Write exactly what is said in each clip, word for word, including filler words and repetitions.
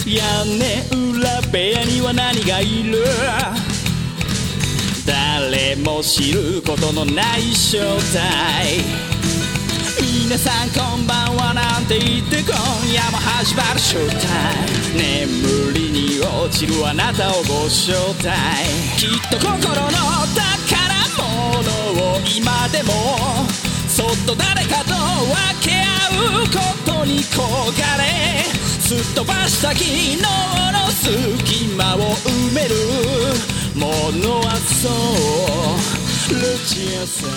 屋根裏部屋には何がいる？誰も知ることのない正体。皆さんこんばんはなんて言って今夜も始まるショータイム。眠りに落ちるあなたをご招待。きっと心の宝物を今でもそっと誰かと分け合うことに焦がれ、すっ飛ばした昨日の隙間を埋めるものはそうルチアさん。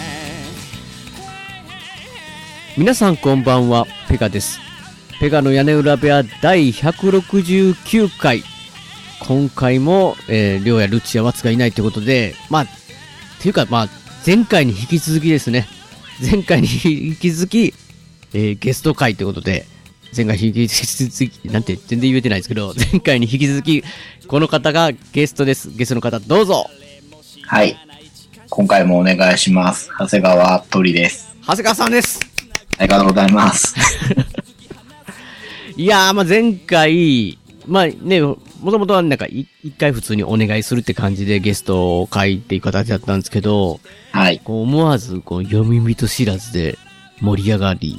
皆さんこんばんは、ペガです。ペガの屋根裏部屋だいひゃくろくじゅうきゅうかい。今回も、えー、りょうやルチアワツがいないということで、まあ、っていうかまあ、前回に引き続きですね。前回に引き続き、えー、ゲスト会ということで、前回に引き続き、なんて全然言えてないですけど、前回に引き続き、この方がゲストです。ゲストの方、どうぞ。 はい。今回もお願いします。長谷川鳥です。 長谷川さんです。 ありがとうございます。 いやー、まあ、前回、まあね、もともとはなんか一回普通にお願いするって感じでゲストを書いていく形だったんですけど、 はい。 こう思わず、こう、読み人知らずで盛り上がり、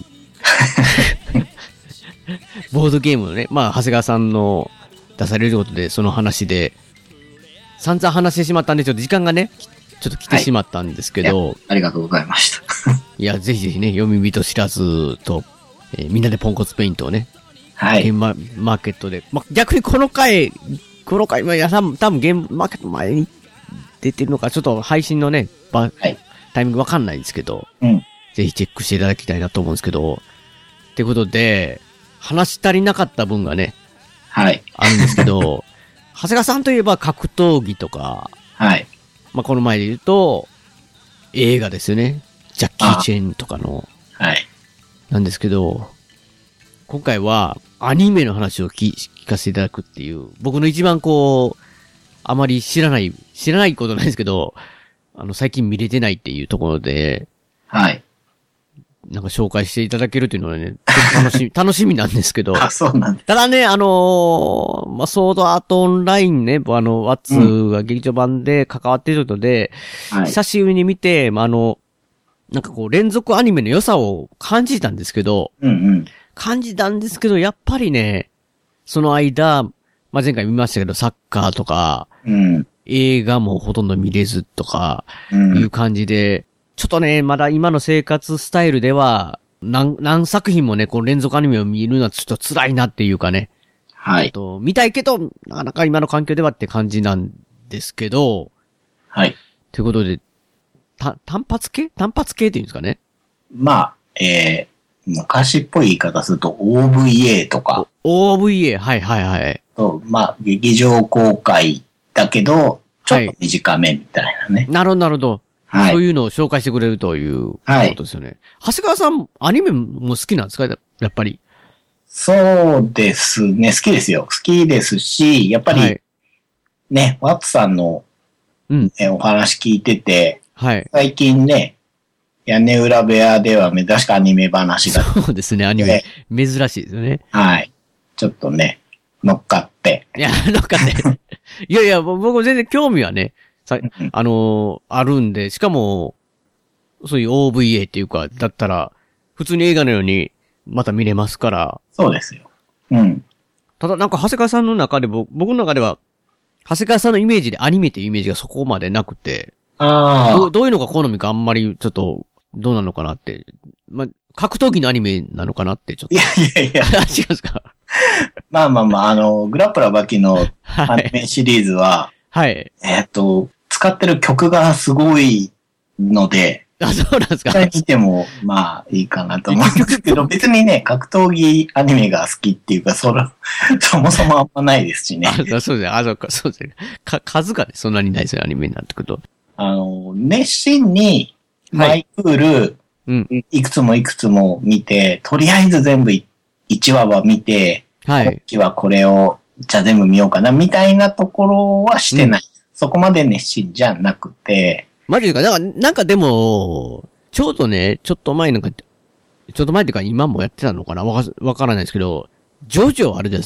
ボードゲームのね、まあ、長谷川さんの出されることで、その話で、散々話してしまったんで、ちょっと時間がね、ちょっと来てしまったんですけど、 はい、ありがとうございました。 いや、ぜひぜひね、読み人知らずと、えー、みんなでポンコツペイントをね、 はい。 ゲームマ、マーケットで、ま、逆にこの回、この回、まあ、いや、多分、多分ゲームマーケット前に出てるのか、ちょっと配信のね、ば、はい、タイミングわかんないんですけど、 うん。 ぜひチェックしていただきたいなと思うんですけど、ってことで、話し足りなかった分がね、 はい。 あるんですけど、長谷川さんといえば格闘技とか、 はい。 まあ、この前で言うと、映画ですよね。ジャッキー・チェンとかの、 はい。 なんですけど、今回はアニメの話を聞、聞かせていただくっていう、僕の一番こう、あまり知らない、知らないことないですけど、あの、最近見れてないっていうところで、 はい。 なんか紹介していただけるっていうのはね、楽しみ、楽しみなんですけど。 あ、そうなんです。 ただね、あのー、まあ、ソードアートオンラインね、あの、ワッツが劇場版で関わっているので、うん、久しぶりに見て、まあ、あの、なんかこう、連続アニメの良さを感じたんですけど、 うんうん、 感じたんですけど、やっぱりね、その間、まあ、前回見ましたけど、サッカーとか、 うん、 映画もほとんど見れずとか、いう感じで、うん、ちょっとね、まだ今の生活スタイルでは、何、何作品もね、こう連続アニメを見るのはちょっと辛いなっていうかね。 はい。 と見たいけど、なかなか今の環境ではって感じなんですけど。 はい。 ということで、た、単発系単発系っていうんですかね。 まあ、えー、昔っぽい言い方すると オーブイエー とか。 オーブイエー、はいはいはい。 と、まあ、劇場公開だけど、ちょっと短めみたいなね。 はい、なるほどなるほど。 はい。 そういうのを紹介してくれるということですよね。はい、長谷川さん、アニメも好きなんですかやっぱり。 そうですね。好きですよ。好きですし、やっぱり、はい、ね、ワッツさんの、うん、お話聞いてて、 はい。 最近ね、屋根裏部屋では珍しくアニメ話が。 そうですね、アニメ。珍しいですよね。 はい。ちょっとね、乗っかって。 いや、乗っかって。いやいや、僕も全然興味はね、さあのー、あるんで、しかも、そういう オーブイエー っていうか、だったら、普通に映画のようにまた見れますから。 そうですよ。うん。 ただなんか長谷川さんの中で、僕の中では、長谷川さんのイメージでアニメっていうイメージがそこまでなくて、 ああ。 ど, どういうのが好みかあんまりちょっと、どうなのかなって。まあ、格闘技のアニメなのかなってちょっと。 いやいやいや。 違うんですか。 まあまあまあ、あの、グラップラーバキのアニメシリーズは、 はい。 えっと、使ってる曲がすごいので、 あ、そうなんですか。 見ても、まあ、いいかなと思うんですけど、別にね、格闘技アニメが好きっていうか、それ、そもそもあんまないですしね。 あ、そうですね。あ、そうか、そうですね。か、数がね、そんなにないですよ、アニメになってくると。 あの、熱心に、マイクール、はい、うん、いくつもいくつも見て、とりあえず全部いちわは見て、はい。今期はこれを、じゃあ全部見ようかな、みたいなところはしてない。うん、そこまで熱心じゃなくて。 マジでか、なんか、なんかでも、ちょうどね、ちょっと前なんか、ちょっと前っていうか今もやってたのかなわか、わからないですけど、ジョジョあるじゃないですか。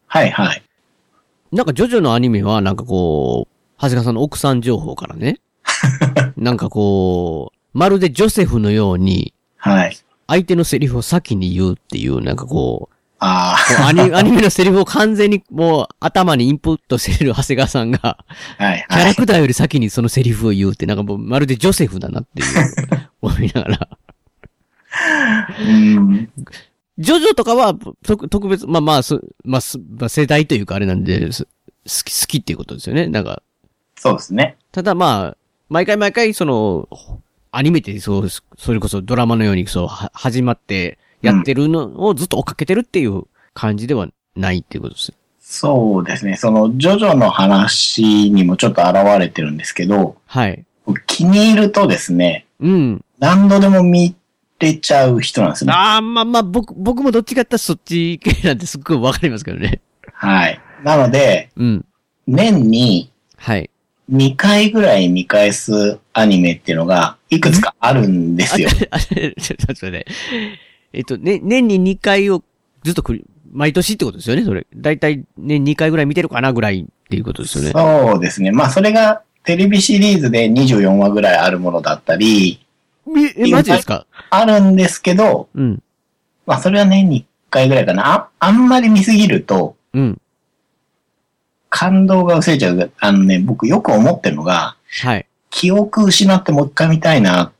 はいはい。 なんかジョジョのアニメはなんかこう、長谷川さんの奥さん情報からね。なんかこう、まるでジョセフのように、 はい。 相手のセリフを先に言うっていう、なんかこう、 ああ。アニ、アニメのセリフを完全にもう頭にインプットしてる長谷川さんが、 はいはい。 キャラクターより先にそのセリフを言うって、なんかもうまるでジョセフだなっていう、思いながら。 うん。 ジョジョとかは、特別、まあまあ、まあ、まあ、世代というかあれなんで、好き、好きっていうことですよね。なんか。 そうですね。 ただまあ、毎回毎回その、アニメってそう、それこそドラマのようにそう、は、始まってやってるのをずっと追っかけてるっていう感じではないっていうことです。 そうですね。その、ジョジョの話にもちょっと現れてるんですけど、 はい。 気に入るとですね、 うん。 何度でも見れちゃう人なんですね。 ああ、まあまあ、僕、僕もどっちかってそっち系なんてすっごいわかりますけどね。 はい。なので、 うん。 年に、 はい。 にかいぐらい見返すアニメっていうのが、いくつかあるんですよ。 あ、ちょっと待って。えっと、ね、年ににかいをずっとくり、毎年ってことですよね、それ。だいたい年にかいぐらい見てるかなぐらいっていうことですよね。 そうですね。まあ、それがテレビシリーズでにじゅうよんわぐらいあるものだったり、 え、マジですか？ あるんですけど、 うん。 まあ、それは年にいっかいぐらいかな。あ、あんまり見すぎると、 うん。 感動が薄れちゃう。あのね、僕よく思ってるのが、 はい。 記憶失ってもう一回見たいなって。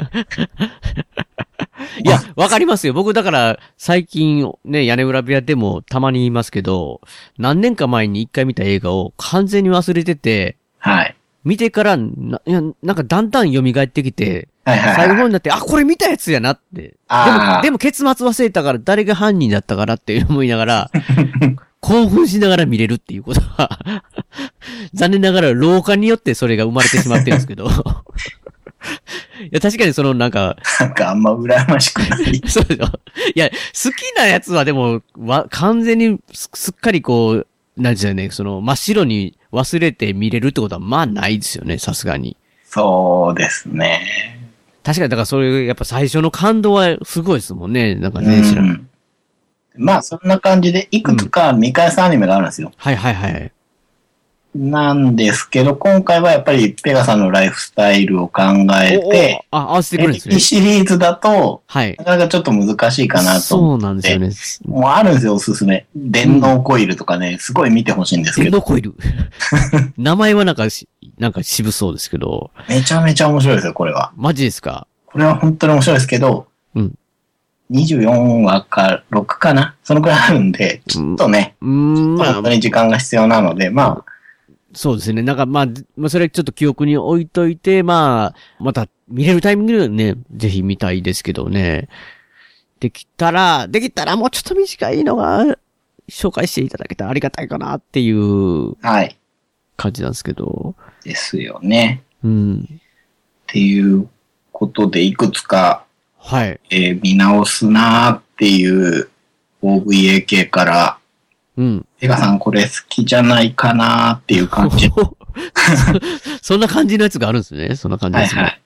いや、わかりますよ。僕だから、最近ね、屋根裏部屋でもたまに言いますけど、何年か前に一回見た映画を完全に忘れてて、 はい。 見てからな、いや、なんかだんだん蘇ってきて、 はいはいはい、 最後になって、あ、これ見たやつやなって。でも、でも結末忘れたから誰が犯人だったからって思いながら、興奮しながら見れるっていうことは、残念ながら老化によってそれが生まれてしまってるんですけど。いや、確かにそのなんか、 なんかあんま羨ましくない。 そうでしょ。いや、好きなやつはでも、わ、完全にすすっかりこう、なんですよね、その真っ白に忘れて見れるってことはまあないですよね、さすがに。 そうですね。 確かに、だからそれ、やっぱ最初の感動はすごいですもんね。なんかね、知らない。 まあ、そんな感じで、いくつか見返すアニメがあるんですよ。 うん、はいはいはい。 なんですけど、今回はやっぱりペガさんのライフスタイルを考えて、 おおあ、合わせてくるんですね。 シリーズだと、 はい。 なかなかちょっと難しいかなとそうなんですよね。 もうあるんですよ、おすすめ。電脳コイルとかね、すごい見てほしいんですけど。 電脳コイル名前はなんか、なんか渋そうですけど。 めちゃめちゃ面白いですよ、これは。 マジですか？ これは本当に面白いですけど、 うん。 にじゅうよんわかろくかなそのくらいあるんで、ちょっとね、うん、本当に時間が必要なので、まあ。 そうですね。なんかまあ、まあそれちょっと記憶に置いといて、まあ、また見れるタイミングでね、ぜひ見たいですけどね。できたら、できたらもうちょっと短いのが、紹介していただけたらありがたいかなっていう、はい。感じなんですけど。 ですよね。 うん。 っていうことで、いくつか、 はい。 えー、見直すなーっていう オーブイエー 系から、 うん。 ペガさんこれ好きじゃないかなーっていう感じ。 そんな感じのやつがあるんですね。そんな感じですね。はいはい。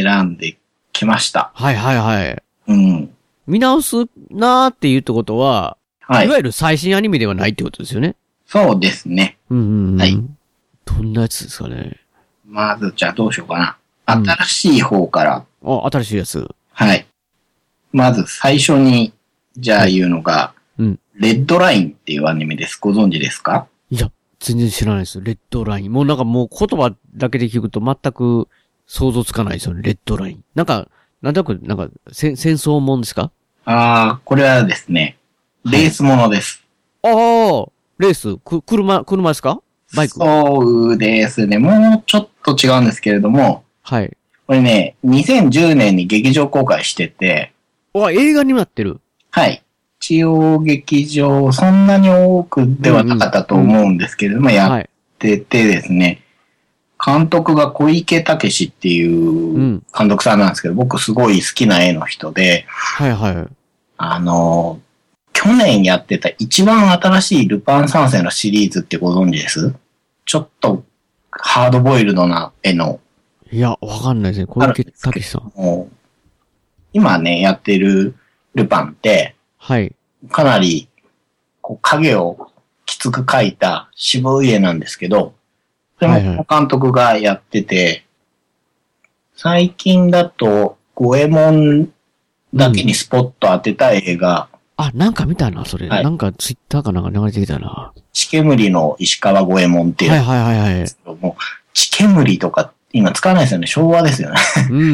選んできました。 はいはいはい。 うん。 見直すなーっていうってことは、はい。いわゆる最新アニメではないってことですよね。 そうですね。 うんうんうん。はい。どんなやつですかね。 まず、じゃあどうしようかな。新しい方から。 うん、あ、新しいやつ。 はい。まず最初に、じゃあ言うのが、うん。レッドラインっていうアニメです。ご存知ですか？ いや、全然知らないです。レッドライン。もうなんかもう言葉だけで聞くと全く想像つかないですよね。レッドライン。なんか、なんとなく、なんか、戦争もんですか？ ああ、これはですね、レースものです。 はい、ああ、レース、く、車、車ですか？バイク？ そうですね。もうちょっと違うんですけれども、 はい。 これね、にせんじゅうねんに劇場公開してて、 あ、映画になってる。 はい。一応劇場、そんなに多くではなかったと思うんですけれども、うんうん、やっててですね、はい、監督が小池武史っていう監督さんなんですけど、うん、僕すごい好きな絵の人で、 はいはい。 あの、去年やってた一番新しいルパン三世のシリーズってご存知です？ちょっとハードボイルドな絵の。 いや、わかんないですね。小池武史さん。 今ね、やってるルパンって、 はい。 かなり、こう、影をつく描いた渋い絵なんですけど、それも監督がやってて、はいはい、最近だと、五右衛門だけにスポット当てた映画。 うん、あ、なんか見たな、それ。はい、なんかツイッターかなんか流れてきたな。 血煙の石川五右衛門っていう。 はいはいはいはい。 もう血煙とか今使わないですよね。昭和ですよね。 うんうん。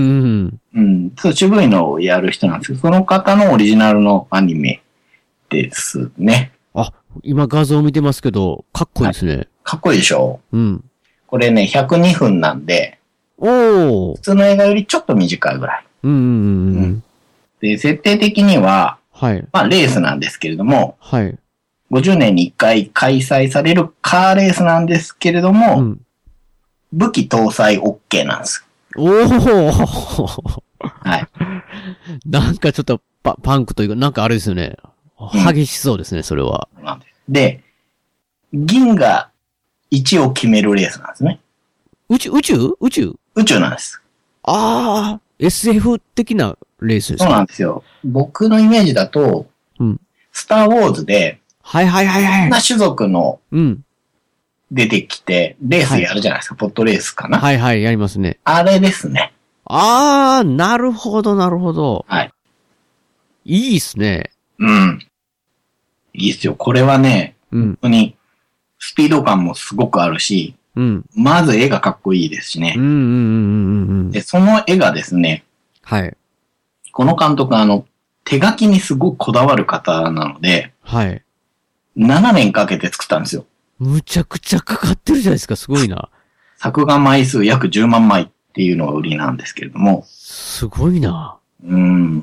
うん。そう、渋いのをやる人なんですけど、その方のオリジナルのアニメですね。 あ、今画像見てますけど、かっこいいですね。はい、 かっこいいでしょ？ うん。 これね、ひゃくにふんなんで、 おー。 普通の映画よりちょっと短いぐらい。 うんうんうんうん。 で、設定的には、 はい。 まあ、レースなんですけれども、 はい。 ごじゅうねんにいっかい開催されるカーレースなんですけれども、うん、武器搭載 OK なんです。 おー。 はい。 なんかちょっとパパンクというか、なんかあれですよね。激しそうですね、うん、それは。 で、銀がいちを決めるレースなんですね。 宇宙宇宙宇宙宇宙なんです。 ああ、エスエフ 的なレースですか？ そうなんですよ。僕のイメージだと、 うん、 スターウォーズで、 はいはいはいはい。 いろんな種族の、 うん。 出てきて、レースやるじゃないですか、はい、ポットレースかな。 はいはい、やりますね。 あれですね。 あー、なるほどなるほど。 はい。 いいっすね。 うん。いいっすよ。これはね、うん、本当に、スピード感もすごくあるし、 うん。 まず絵がかっこいいですしね。 うんうんうんうんうん。 で、その絵がですね、 はい。 この監督あの、手書きにすごくこだわる方なので、 はい。 ななねんかけて作ったんですよ。 むちゃくちゃかかってるじゃないですか、すごいな。 作画枚数約じゅうまんまいっていうのが売りなんですけれども。 すごいな。 うん。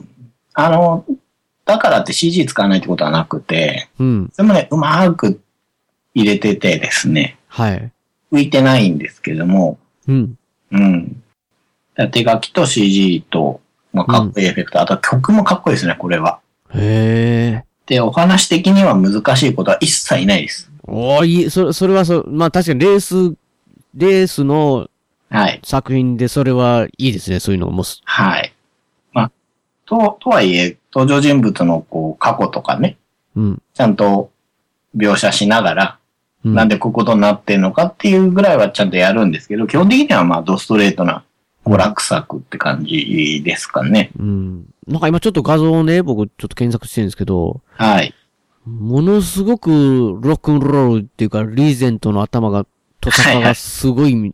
あの、だからって シージー 使わないってことはなくて、 うん。 それもね、うまーく入れててですね。 はい。 浮いてないんですけれども。 うん。 うん。手書きと シージー と、まあ、かっこいいエフェクト、うん、あと曲もかっこいいですね、これは。 へー。 で、お話的には難しいことは一切ないです。 おー、いい、それ、それはそう、まあ確かにレース、レースの、はい。作品でそれはいいですね、そういうのも。 はい。まあ、と、とはいえ、登場人物のこう、過去とかね。 うん。 ちゃんと描写しながら、うん、なんでこういうことになってんのかっていうぐらいはちゃんとやるんですけど、基本的にはまあ、ドストレートな娯楽作って感じですかね。 うん。なんか今ちょっと画像をね、僕ちょっと検索してるんですけど。 はい。 ものすごくロックンロールっていうか、リーゼントの頭が、トサカがすごい、はいはい、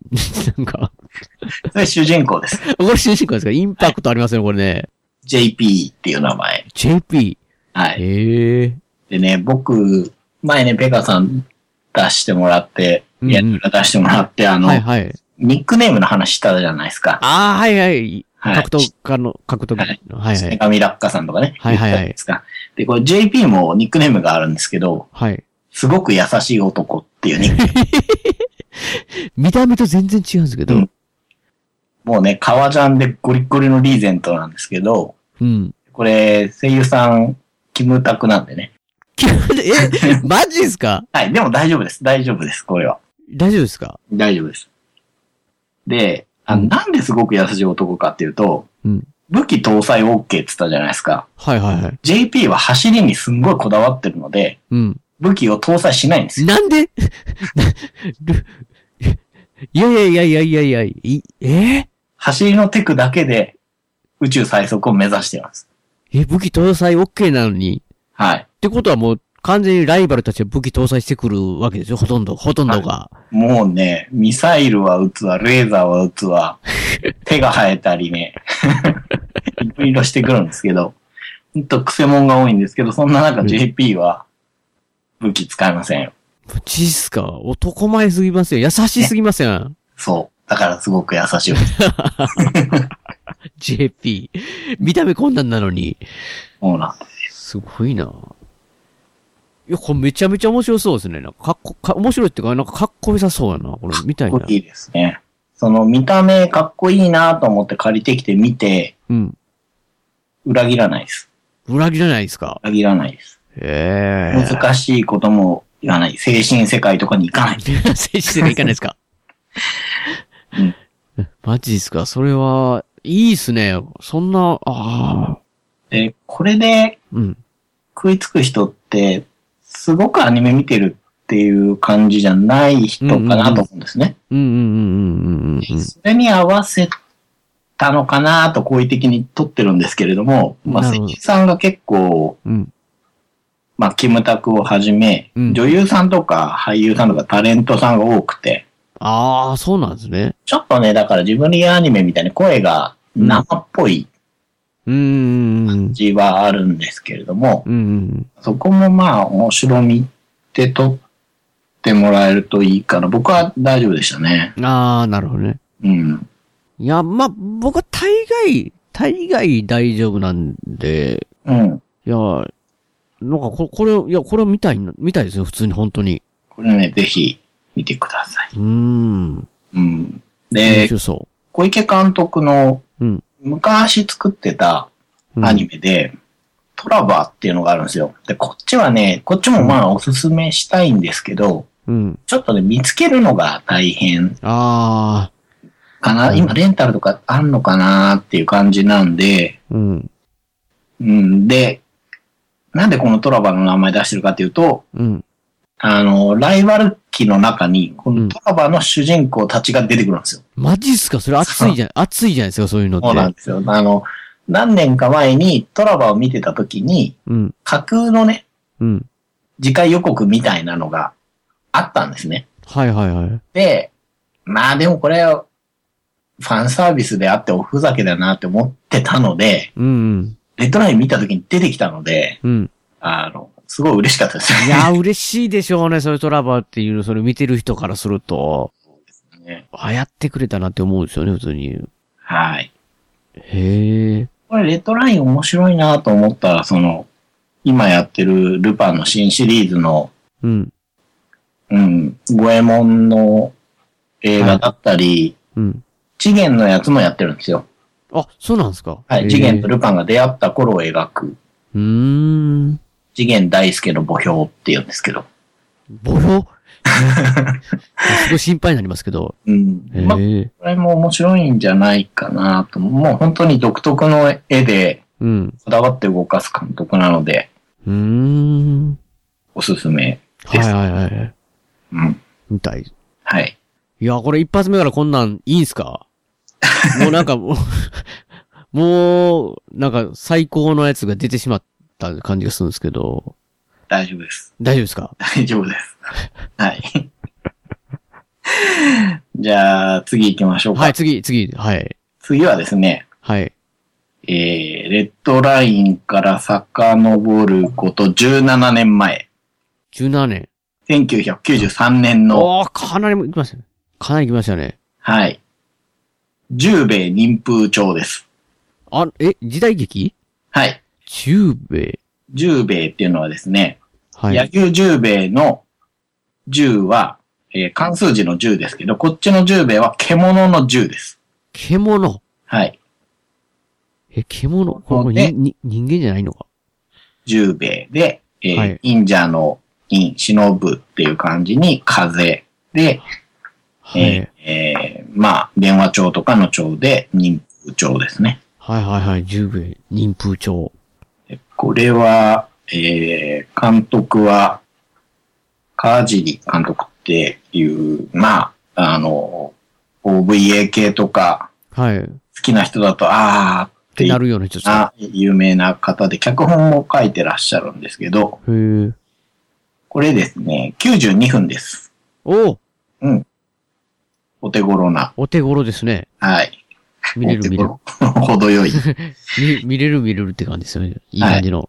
なんか。 それ主人公です。 これ主人公ですか？インパクトありますね、これね。 ジェイピー っていう名前。 ジェイピー？ はい。 へー。 でね、僕、前ね、ペガさん出してもらって、いや、うんうん、出してもらって、あの、はいはい、ニックネームの話したじゃないですか。 ああ、はいはい。はい、格闘家の、格闘家の、はいはい。 手紙落下さんとかね。 はいはいはい。 で、これ ジェイピー もニックネームがあるんですけど、 はい。 すごく優しい男っていうニックネーム。 見た目と全然違うんですけど。うん、 もうね、革ジャンでゴリゴリのリーゼントなんですけど、 うん。 これ、声優さん、キムタクなんでね。 え、マジですか？ はい、でも大丈夫です。大丈夫です、これは。 大丈夫ですか？ 大丈夫です。で、あの、うん、なんですごく優しい男かっていうと、 うん、 武器搭載 OK って言ったじゃないですか。 はいはいはい。 ジェイピー は走りにすんごいこだわってるので、 うん、 武器を搭載しないんですよ。 なんでいやいやいやいやいやいや、いえー、 走りのテクだけで宇宙最速を目指しています。 え、武器搭載 OK なのに？ はい。 ってことはもう完全にライバルたちは武器搭載してくるわけですよ、ほとんど、ほとんどが。 もうね、ミサイルは撃つわ、レーザーは撃つわ、手が生えたりね、いろいろしてくるんですけど、ほんとクセモンが多いんですけど、そんな中 ジェイピー は武器使いませんよ。 マジっすか？男前すぎますよ。優しすぎません、ね。 そう。だからすごく優しい。 ジェイピー。見た目こんなんなのに。 そうなんですよ。すごいな。いや、これめちゃめちゃ面白そうですね。なんかかっこ、か、面白いっていうか、なんかかっこよさそうやな。これ見たいな。 かっこいいですね。その見た目かっこいいなと思って借りてきて見て、 うん。裏切らないです。 裏切らないですか？ 裏切らないです。 へー。難しいことも言わない。精神世界とかに行かない。 精神世界行かないですか？ うん。 マジですか？それは、いいっすね。そんな、ああ。 で、これで、 うん。 食いつく人って、すごくアニメ見てるっっていう感じじゃない人かなと思うんですね。 うんうんうんうんうん。 それに合わせたのかなと好意的に撮ってるんですけれども、まあ、声優さんが結構、うん、まあ、キムタクをはじめ、うん、女優さんとか俳優さんとかタレントさんが多くて。 ああ、そうなんですね。 ちょっとね、だからジブリアニメみたいに声が生っぽい感じはあるんですけれども、 うんうん、 そこもまあ面白みって撮ってもらえるといいかな。僕は大丈夫でしたね。 ああ、なるほどね。 うん。 いや、まあ、僕は大概、大概大丈夫なんで、 うん。 いや、なんかこ、これ、いや、これを見たい、見たいですよ、普通に、本当に。 これね、ぜひ、見てください。 うーん。 うん。で、小池監督の、うん、昔作ってたアニメで、うん、トラバーっていうのがあるんですよ。で、こっちはね、こっちもまあおすすめしたいんですけど、 うん、 ちょっとね、見つけるのが大変。 ああ。かな、今レンタルとかあんのかなっていう感じなんで、 うん。 うん。で、なんでこのトラバーの名前出してるかっていうと、 うん。 あの、ライバル機の中に、このトラバーの主人公たちが出てくるんですよ。 マジっすか？それ熱いじゃん、熱いじゃないですか、そういうのって。 そうなんですよ。あの、何年か前にトラバーを見てた時に、 うん、 架空のね、 うん、 次回予告みたいなのがあったんですね。 はいはいはい。 で、まあでもこれ、ファンサービスであっておふざけだなって思ってたので、 うんうん、 レッドライン見た時に出てきたので、 うん、 あの、すごい嬉しかったですよね。 いや、嬉しいでしょうね、そういうトラバーっていうの、それ見てる人からすると。 そうですね。 あ、やってくれたなって思うんですよね、普通に。 はい。 へえ。 これ、レッドライン面白いなと思ったら、その、今やってるルパンの新シリーズの、 うん。 うん、五右衛門の映画だったり、 はい、うん。 次元のやつもやってるんですよ。 あ、そうなんですか？ はい、次元とルパンが出会った頃を描く。 うーん。 次元大介の墓標って言うんですけど。 墓標すごい心配になりますけど。 うん。まあ、これも面白いんじゃないかなと。もう本当に独特の絵で、 うん。 こだわって動かす監督なので、 うーん。 おすすめです。 はいはいはい。 うん。 みたい。 はい。 いや、これ一発目からこんなんいいんすか？もうなんかもう、もう、なんか最高のやつが出てしまった感じがするんですけど。 大丈夫です。 大丈夫ですか？ 大丈夫です。はい。じゃあ、次行きましょうか。 はい、次、次、はい。 次はですね。 はい。 えー、レッドラインから遡ることじゅうななねんまえ。 じゅうななねん。 せんきゅうひゃくきゅうじゅうさんねんの。 おー、かなりも行きましたね。かなり行きましたね。 はい。十兵衛忍風帳です。 あ、え、時代劇？ はい。 十兵衛。 十兵衛っていうのはですね、 はい。 柳生十兵衛の十は、えー、漢数字の十ですけど、こっちの十兵衛は獣の十です。 獣？ はい。 え、獣？これに人間じゃないのか？ 十兵衛で、えーはい、忍者の忍、忍ぶっていう感じに風で、はい、えーえー、まあ、電話帳とかの帳で忍風帳ですね。 はいはいはい、十兵衛、忍風帳。 これは、えー、監督は、川尻監督っていう、まあ、あの、オーブイエー 系とか、 はい。 好きな人だと、あーってなるような人な有名な方で、脚本も書いてらっしゃるんですけど、 へー。これですね、きゅうじゅうにふんです。 おうん。お手頃な。 お手頃ですね。 はい。 見れる見れる。 程よい見。見れる見れるって感じですよね。いい感じの。はい、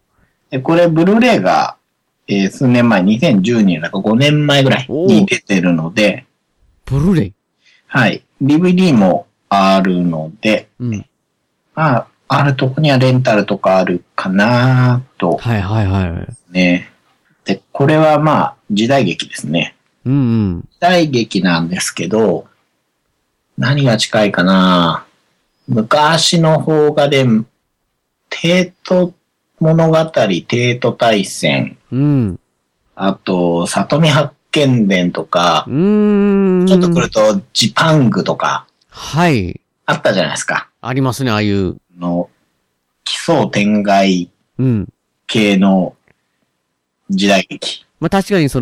でこれ、ブルーレイが、えー、数年前、にせんじゅうねんだかごねんまえぐらいに出てるので、 ブルーレイ？ はい。ディーブイディー もあるので、 うん。 まあ、あるとこにはレンタルとかあるかなと。 はいはいはい。 ね。で、これはまあ、時代劇ですね。 うんうん。 時代劇なんですけど、何が近いかな。昔の邦画で、帝都物語、帝都大戦。 うん。 あと、里見八犬伝とか、 うーん。 ちょっと来ると、ジパングとか。 はい。 あったじゃないですか。 ありますね、ああいう。 の、奇想天外うん。 系の時代劇。 まあ確かにその、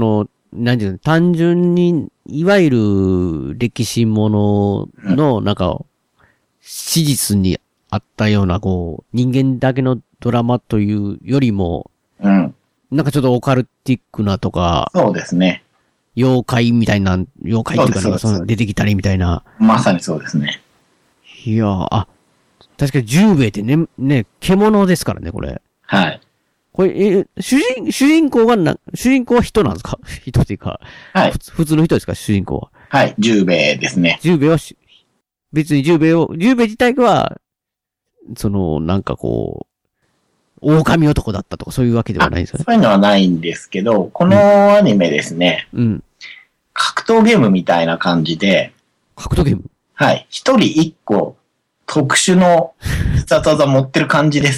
なんていうの、単純に、いわゆる歴史ものの、なんか、史実にあったような、こう、人間だけのドラマというよりも、 うん。 なんかちょっとオカルティックなとか、 そうですね。 妖怪みたいな、妖怪っていうかなんかそうですその出てきたりみたいな。 まさにそうですね。 いやー、あ、確かに十兵衛ってね、ね、獣ですからね、これ。 はい。 これ、え、主人、主人公がな、主人公は人なんですか？人っていうか、 はい。 普通の人ですか、主人公は。 はい、十兵衛ですね。 十兵衛はし、別に十兵衛を、十兵衛自体は、その、なんかこう、狼男だったとかそういうわけではないんですよね。 そういうのはないんですけど、このアニメですね。うん。格闘ゲームみたいな感じで。 格闘ゲーム？ はい。一人一個、特殊の必殺技持ってる感じです。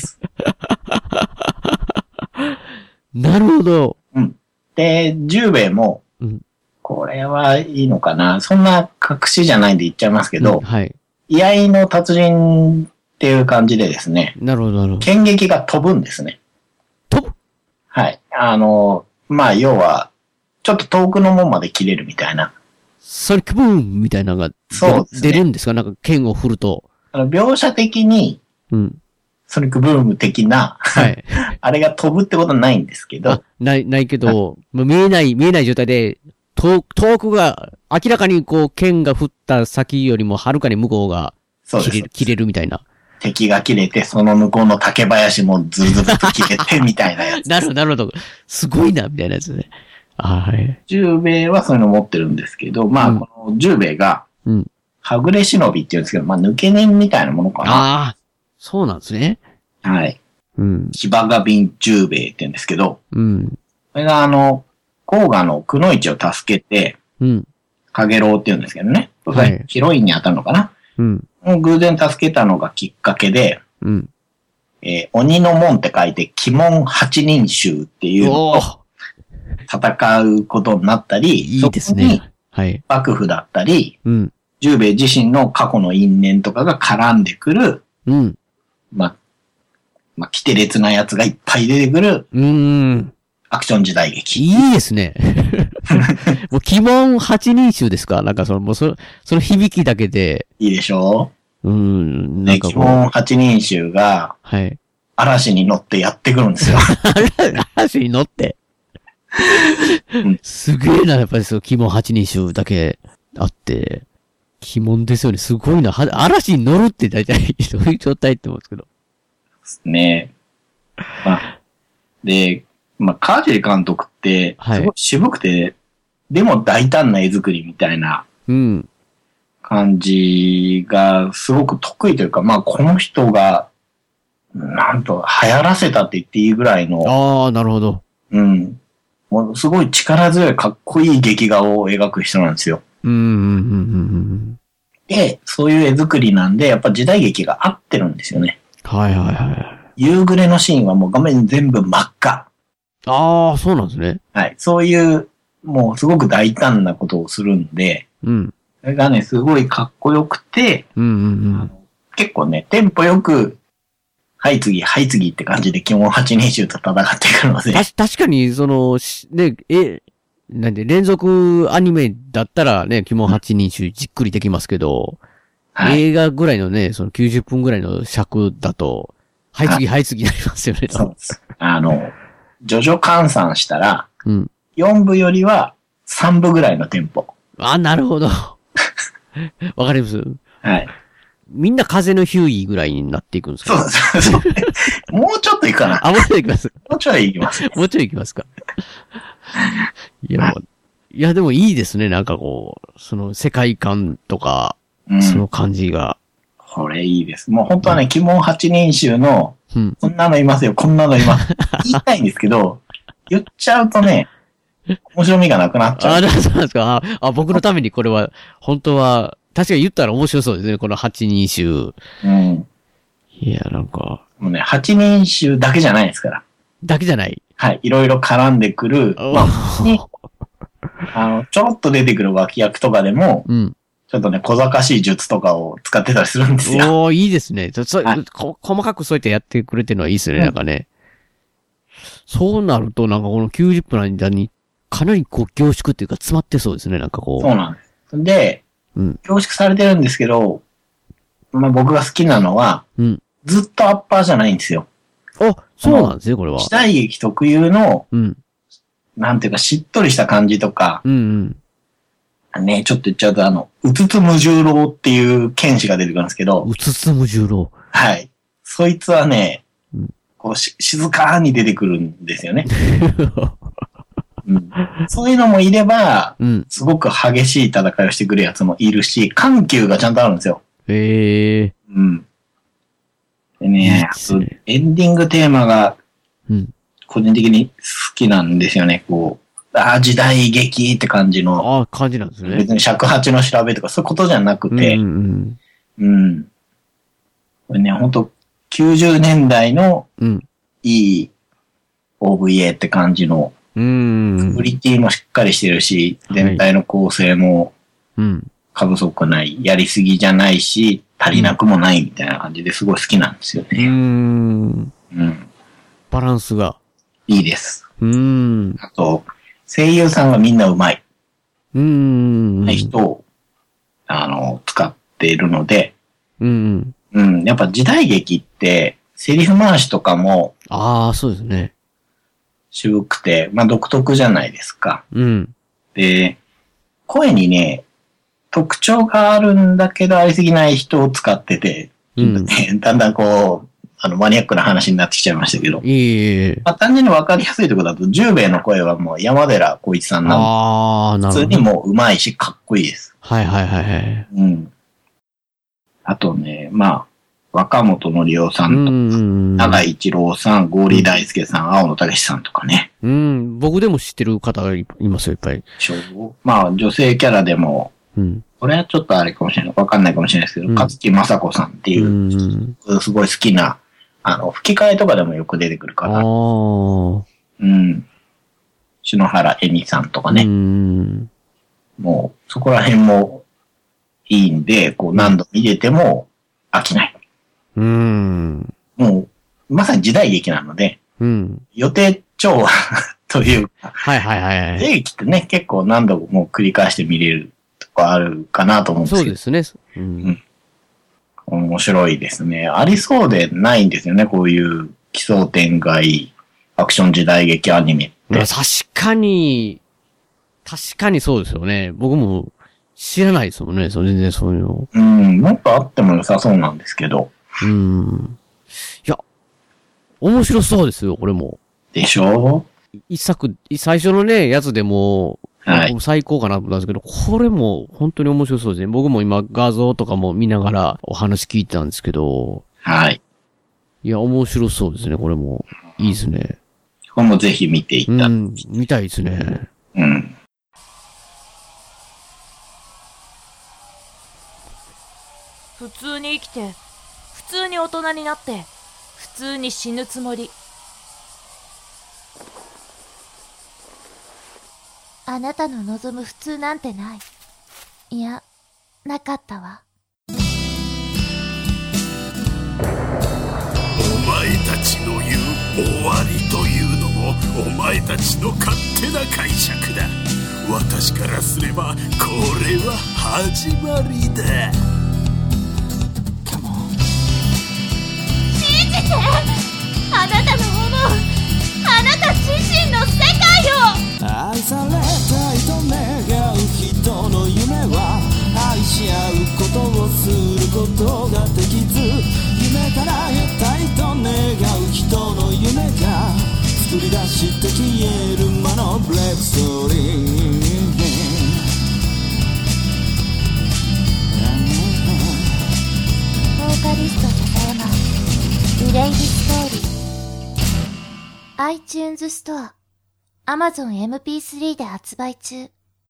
なるほど。 うん。で、十兵衛も、うん、これはいいのかな。そんな隠しじゃないんで言っちゃいますけど、うん、はい。居合の達人っていう感じでですね。 なるほど、なるほど。 剣撃が飛ぶんですね。 飛ぶ？ はい。あの、まあ、要は、ちょっと遠くのもんまで切れるみたいな。 ソニックブーンみたいなのがそうです、ね、出るんですか？なんか剣を振ると。 あの描写的に、うん。ソニックブーム的な、はい。あれが飛ぶってことはないんですけど。 ない、ないけど、見えない、見えない状態で、遠、遠くが、明らかにこう、剣が振った先よりもはるかに向こうが切れる、切れるみたいな。 敵が切れて、その向こうの竹林もズルズルと切れて、みたいなやつ。 なるほど、なるほど。すごいな、みたいなやつね。はい。 十兵衛はそういうの持ってるんですけど、まあ、うん、この十兵衛が、うん。はぐれ忍びって言うんですけど、まあ、抜け人みたいなものかな。 ああ、そうなんですね。 はい。うん。芝が瓶十兵衛って言うんですけど、うん。これがあの、甲賀のくのいちを助けて、うん。かげろうって言うんですけどね。はい。ヒロインに当たるのかな。うん。偶然助けたのがきっかけで、うん。えー、鬼の門って書いて、鬼門八人衆っていうのを戦うことになったり、 いいですね。 はい。幕府だったり、うん。十兵衛自身の過去の因縁とかが絡んでくる、うん。まあ、まあ、キテレツなやつがいっぱい出てくる、うん。アクション時代劇。 いいですね。もう、鬼門八人衆ですか？なんかその、もうその、その響きだけで。 いいでしょう？うん。なんか鬼門八人衆が、はい。嵐に乗ってやってくるんですよ。 嵐に乗って、うん、すげえな、やっぱりそう、鬼門八人衆だけあって、鬼門ですよね。すごいな。嵐に乗るって大体、どういう状態って思うんですけど。 ですね。まあ、で、まあ、川尻監督って、すごい渋くて、はい、でも大胆な絵作りみたいな、うん。感じがすごく得意というか、まあ、この人が、なんと、流行らせたって言っていいぐらいの。 ああ、なるほど。 うん。もう、すごい力強いかっこいい劇画を描く人なんですよ。うん、うん、うん、うん。で、そういう絵作りなんで、やっぱ時代劇が合ってるんですよね。 はいはいはい。 夕暮れのシーンはもう画面全部真っ赤。 ああ、そうなんですね。 はい。そういう、もうすごく大胆なことをするんで、うん。それがね、すごいかっこよくて、うんうんうん、結構ね、テンポよく、はい次、はい次って感じで、鬼門八人衆と戦ってくるので。 た、確かに、その、ね、え、なんで、連続アニメだったらね、鬼門八人衆じっくりできますけど、はい、映画ぐらいのね、そのきゅうじゅっぷんぐらいの尺だと、はい次、はい次になりますよね。 そうです。あの、ジョジョ換算したら、うん、よん部よりはさん部ぐらいのテンポ。 あ、なるほど。わかります？ はい。 みんな風のヒューイぐらいになっていくんですか？ そうそうそう。もうちょっといくかな。 あ、もうちょいいきます。 もうちょいいきます。 もうちょいいきますか。いや、いやでもいいですね。なんかこう、その世界観とか、うん、その感じが。 これいいです。もう本当はね、鬼門八人衆の、うん、こんなのいますよ、こんなのいます。言いたいんですけど、言っちゃうとね、面白みがなくなっちゃう。 あ、そうなんですか。あ、あ僕のためにこれは、本当は、確かに言ったら面白そうですね、この八人衆。うん。いや、なんか。 もうね、八人衆だけじゃないですから。 だけじゃない。 はい、いろいろ絡んでくる。まあ、に、あの、ちょろっと出てくる脇役とかでも、うん。ちょっとね、小賢しい術とかを使ってたりするんですよ。 おー、いいですね。そ、はい、こ細かくそうやってやってくれてるのはいいですね、うん、なんかね。そうなると、なんかこのきゅうじゅっぷんの間にかなりこう凝縮っていうか詰まってそうですね、なんかこう。 そうなんです。で、うん、凝縮されてるんですけど、まあ僕が好きなのは、うん、ずっとアッパーじゃないんですよ。 あ、そうなんですね、これは。 時代劇特有の、うん、なんていうかしっとりした感じとか、うんうん、ね、ちょっと言っちゃうとあの、うつつ無十郎っていう剣士が出てくるんですけど、 うつつ無十郎。 はい。そいつはね、うん、こうし静かに出てくるんですよね。うん、そういうのもいれば、うん、すごく激しい戦いをしてくるやつもいるし、緩急がちゃんとあるんですよ。 へえ。 うん。でね、いいね、エンディングテーマが、個人的に好きなんですよね。こう、ああ、時代劇って感じの。 ああ、感じなんですね。 別に尺八の調べとかそういうことじゃなくて、うん、うん。うん。これね、ほんと、きゅうじゅうねんだいの、いい オーブイエー って感じの、うん。クオリティもしっかりしてるし、全体の構成も、過不足ない、やりすぎじゃないし、足りなくもないみたいな感じですごい好きなんですよね。うん。うん。 バランスが。 いいです。うん。あと、声優さんがみんなうまい。うん。人を、あの、使っているので、うん。うん。やっぱ時代劇って、セリフ回しとかも、 ああ、そうですね。 渋くて、まあ独特じゃないですか。うん。で、声にね、特徴があるんだけどありすぎない人を使ってて、うん、だんだんこう、あのマニアックな話になってきちゃいましたけど。いい。まあ単純にわかりやすいところだと、十兵衛の声はもう山寺宏一さんなんで、ああ、なるほど。普通にもう上手いしかっこいいです。 はいはいはいはい。うん。 あとね、まあ、若本のりおさんとか、長井一郎さん、ゴーリー大輔さん、青野武さんとかね。 うん、僕でも知ってる方がいますよ、いっぱい。 まあ、女性キャラでも、うん、これはちょっとあれかもしれない。わかんないかもしれないですけど、うん、勝木雅子さんっていう、うん、すごい好きな、あの、吹き替えとかでもよく出てくるから。うん。篠原恵美さんとかね。うん、もう、そこら辺もいいんで、こう何度見れても飽きない。うん。もう、まさに時代劇なので、うん、予定調和というか、はいはいはい。時代劇ってね、結構何度も繰り返して見れるとかあるかなと思うんですけど。 そうですね。うん。 うん、面白いですね。ありそうでないんですよね、こういう奇想天外、アクション時代劇アニメって。 確かに、確かにそうですよね。僕も知らないですもんね、全然そういうの。 うん、もっとあっても良さそうなんですけど。うん。 いや、面白そうですよ、これも。 でしょ？ 一作、最初のね、やつでも、はい、最高かなと思ったんですけど、これも本当に面白そうですね。僕も今画像とかも見ながらお話聞いてたんですけど。はい。いや、面白そうですね、これも。いいですね。 これもぜひ見ていた。 うん、見たいですね。うん。 普通に生きて、普通に大人になって、普通に死ぬつもり。あなたの望む普通なんてない。いや、なかったわ。 お前たちの言う終わりというのもお前たちの勝手な解釈だ。私からすればこれは始まりだ。 信じて！あなたの思うあなた自身の世界を。 愛されたいと願う人の夢は愛し合うことをすることができず、夢から得たいと願う人の夢が作り出して消える魔のブレイクストーリー。 ボーカリスト笹山グレイディストーリー iTunes ストアAmazon エムピースリー で発売中。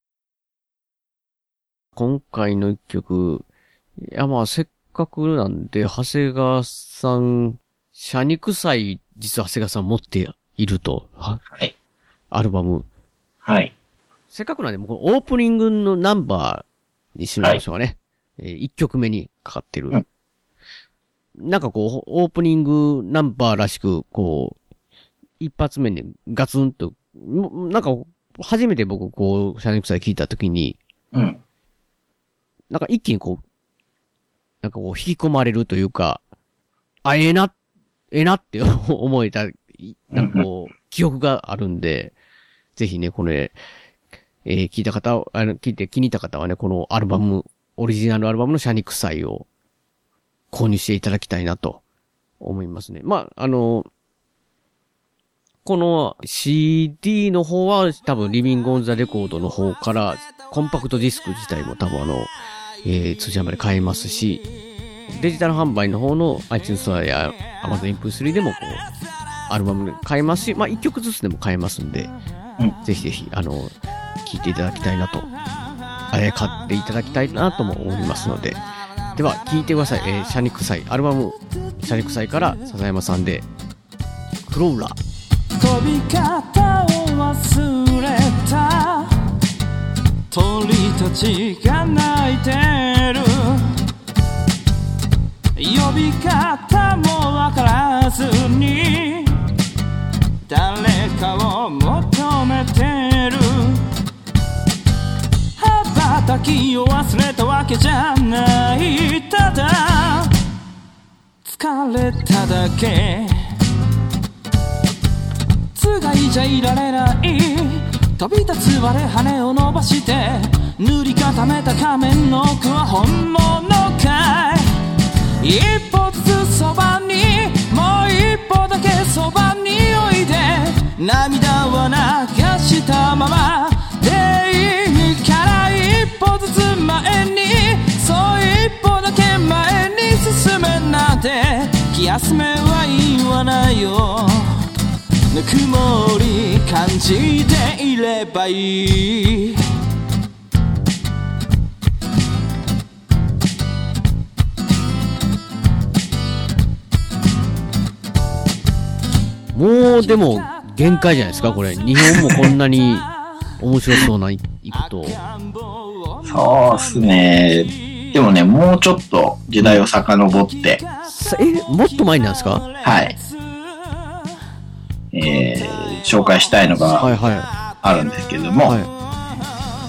今回の一曲、いやまあせっかくなんで、長谷川さん、シャ臭い実は長谷川さん持っていると。はい。アルバム。 はい。 せっかくなんで、もうこのオープニングのナンバーにしましょうかね。はい、えー、一曲目にかかってる。うん、なんかこう、オープニングナンバーらしく、こう、一発目にガツンと、なんか、 初めて僕、こう、シャニクサイ聞いたときに、 うん。 なんか一気にこう、なんかこう、引き込まれるというか、あ、ええな、ええなって思えた、なんかこう、記憶があるんで、ぜひね、これ、えー、聞いた方、あの、聞いて気に入った方はね、このアルバム、オリジナルアルバムのシャニクサイを購入していただきたいなと思いますね。まあ、あの、この シーディー の方は多分リビングオンザレコードの方からコンパクトディスク自体も多分あの、えー、通販まで買えますし、デジタル販売の方の iTunes ストアや Amazon エムピースリー でもこう、アルバムで買えますし、まあ一曲ずつでも買えますんで、うん、ぜひぜひ、あの、聴いていただきたいなと、えー、買っていただきたいなとも思いますので、では聴いてください。えー、シャニクサイ、アルバム、シャニクサイから笹山さんで、クローラー。 飛び方を忘れた鳥たちが鳴いてる呼び方もわからずに誰かを求めてる羽ばたきを忘れたわけじゃないただ疲れただけつがいじゃいられない飛び立つ我羽を伸ばして塗り固めた仮面の奥は本物かい一歩ずつそばにもう一歩だけそばにおいで涙は流したままでいいから一歩ずつ前にそう一歩だけ前に進めなんて気休めは言わないよぬくもり感じていればいいもうでも限界じゃないですかこれ。日本もこんなに面白そうないくと。 そうっすね。でもね、もうちょっと時代を遡って。 え、もっと前なんですか？ はい。えー、紹介したいのがあるんですけれども、はいはい、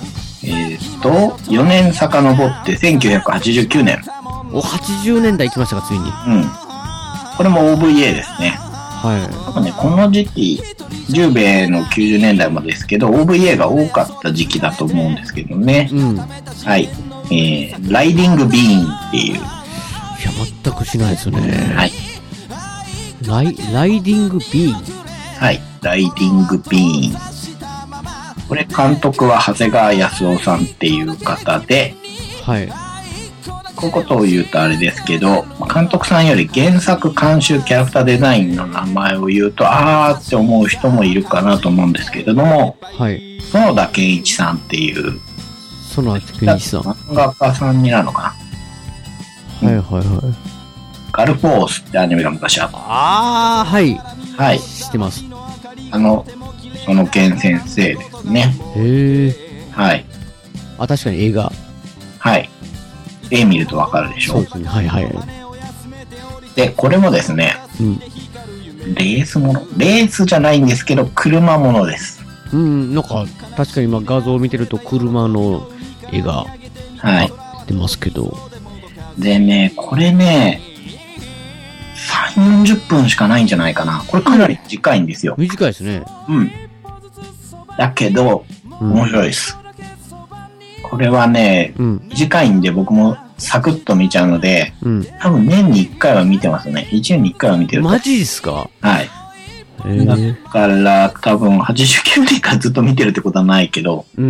えー、っと、よねん遡ってせんきゅうひゃくはちじゅうきゅうねん。 お、はちじゅうねんだい来ましたか、ついに。 うん。これも オーブイエー ですね。 はい。 なんかね、この時期、じゅうべいのきゅうじゅうねんだいまでですけど、オーブイエー が多かった時期だと思うんですけどね。 うん。 はい。えー、ライディングビーンっていう。いや、 全くしないですよね。 はい。 ライ、ライディングビーン。 はい。ライディングビーン。これ監督は長谷川康夫さんっていう方で、 はい。 こういうことを言うとあれですけど、監督さんより原作監修キャラクターデザインの名前を言うと、あーって思う人もいるかなと思うんですけれども、 はい。 園田健一さんっていう、 園田健一さん。 漫画家さんになるのかな。はいはいはい。 ガルフォースってアニメが昔あった。 あー、はい。 はい。 知ってます。 あの、その健先生ですね。 へー。 はい。 あ、確かに映画。 はい。絵見るとわかるでしょ。 そうですね。はいはい。 で、これもですね、うん、レースものレースじゃないんですけど、車ものです。 うん、なんか、確かに今画像を見てると車の絵が、 はい。 出ますけど。 でね、これね、さんじゅう、よんじゅっぷんしかないんじゃないかな。これかなり短いんですよ。 短いですね。 うん。だけど、面白いです。うん、これはね、うん、短いんで僕もサクッと見ちゃうので、うん、多分年にいっかいは見てますね。いちねんにいっかいは見てると。 マジですか？ はい。だから多分はちじゅうきゅうねんからずっと見てるってことはないけど、 うんうん、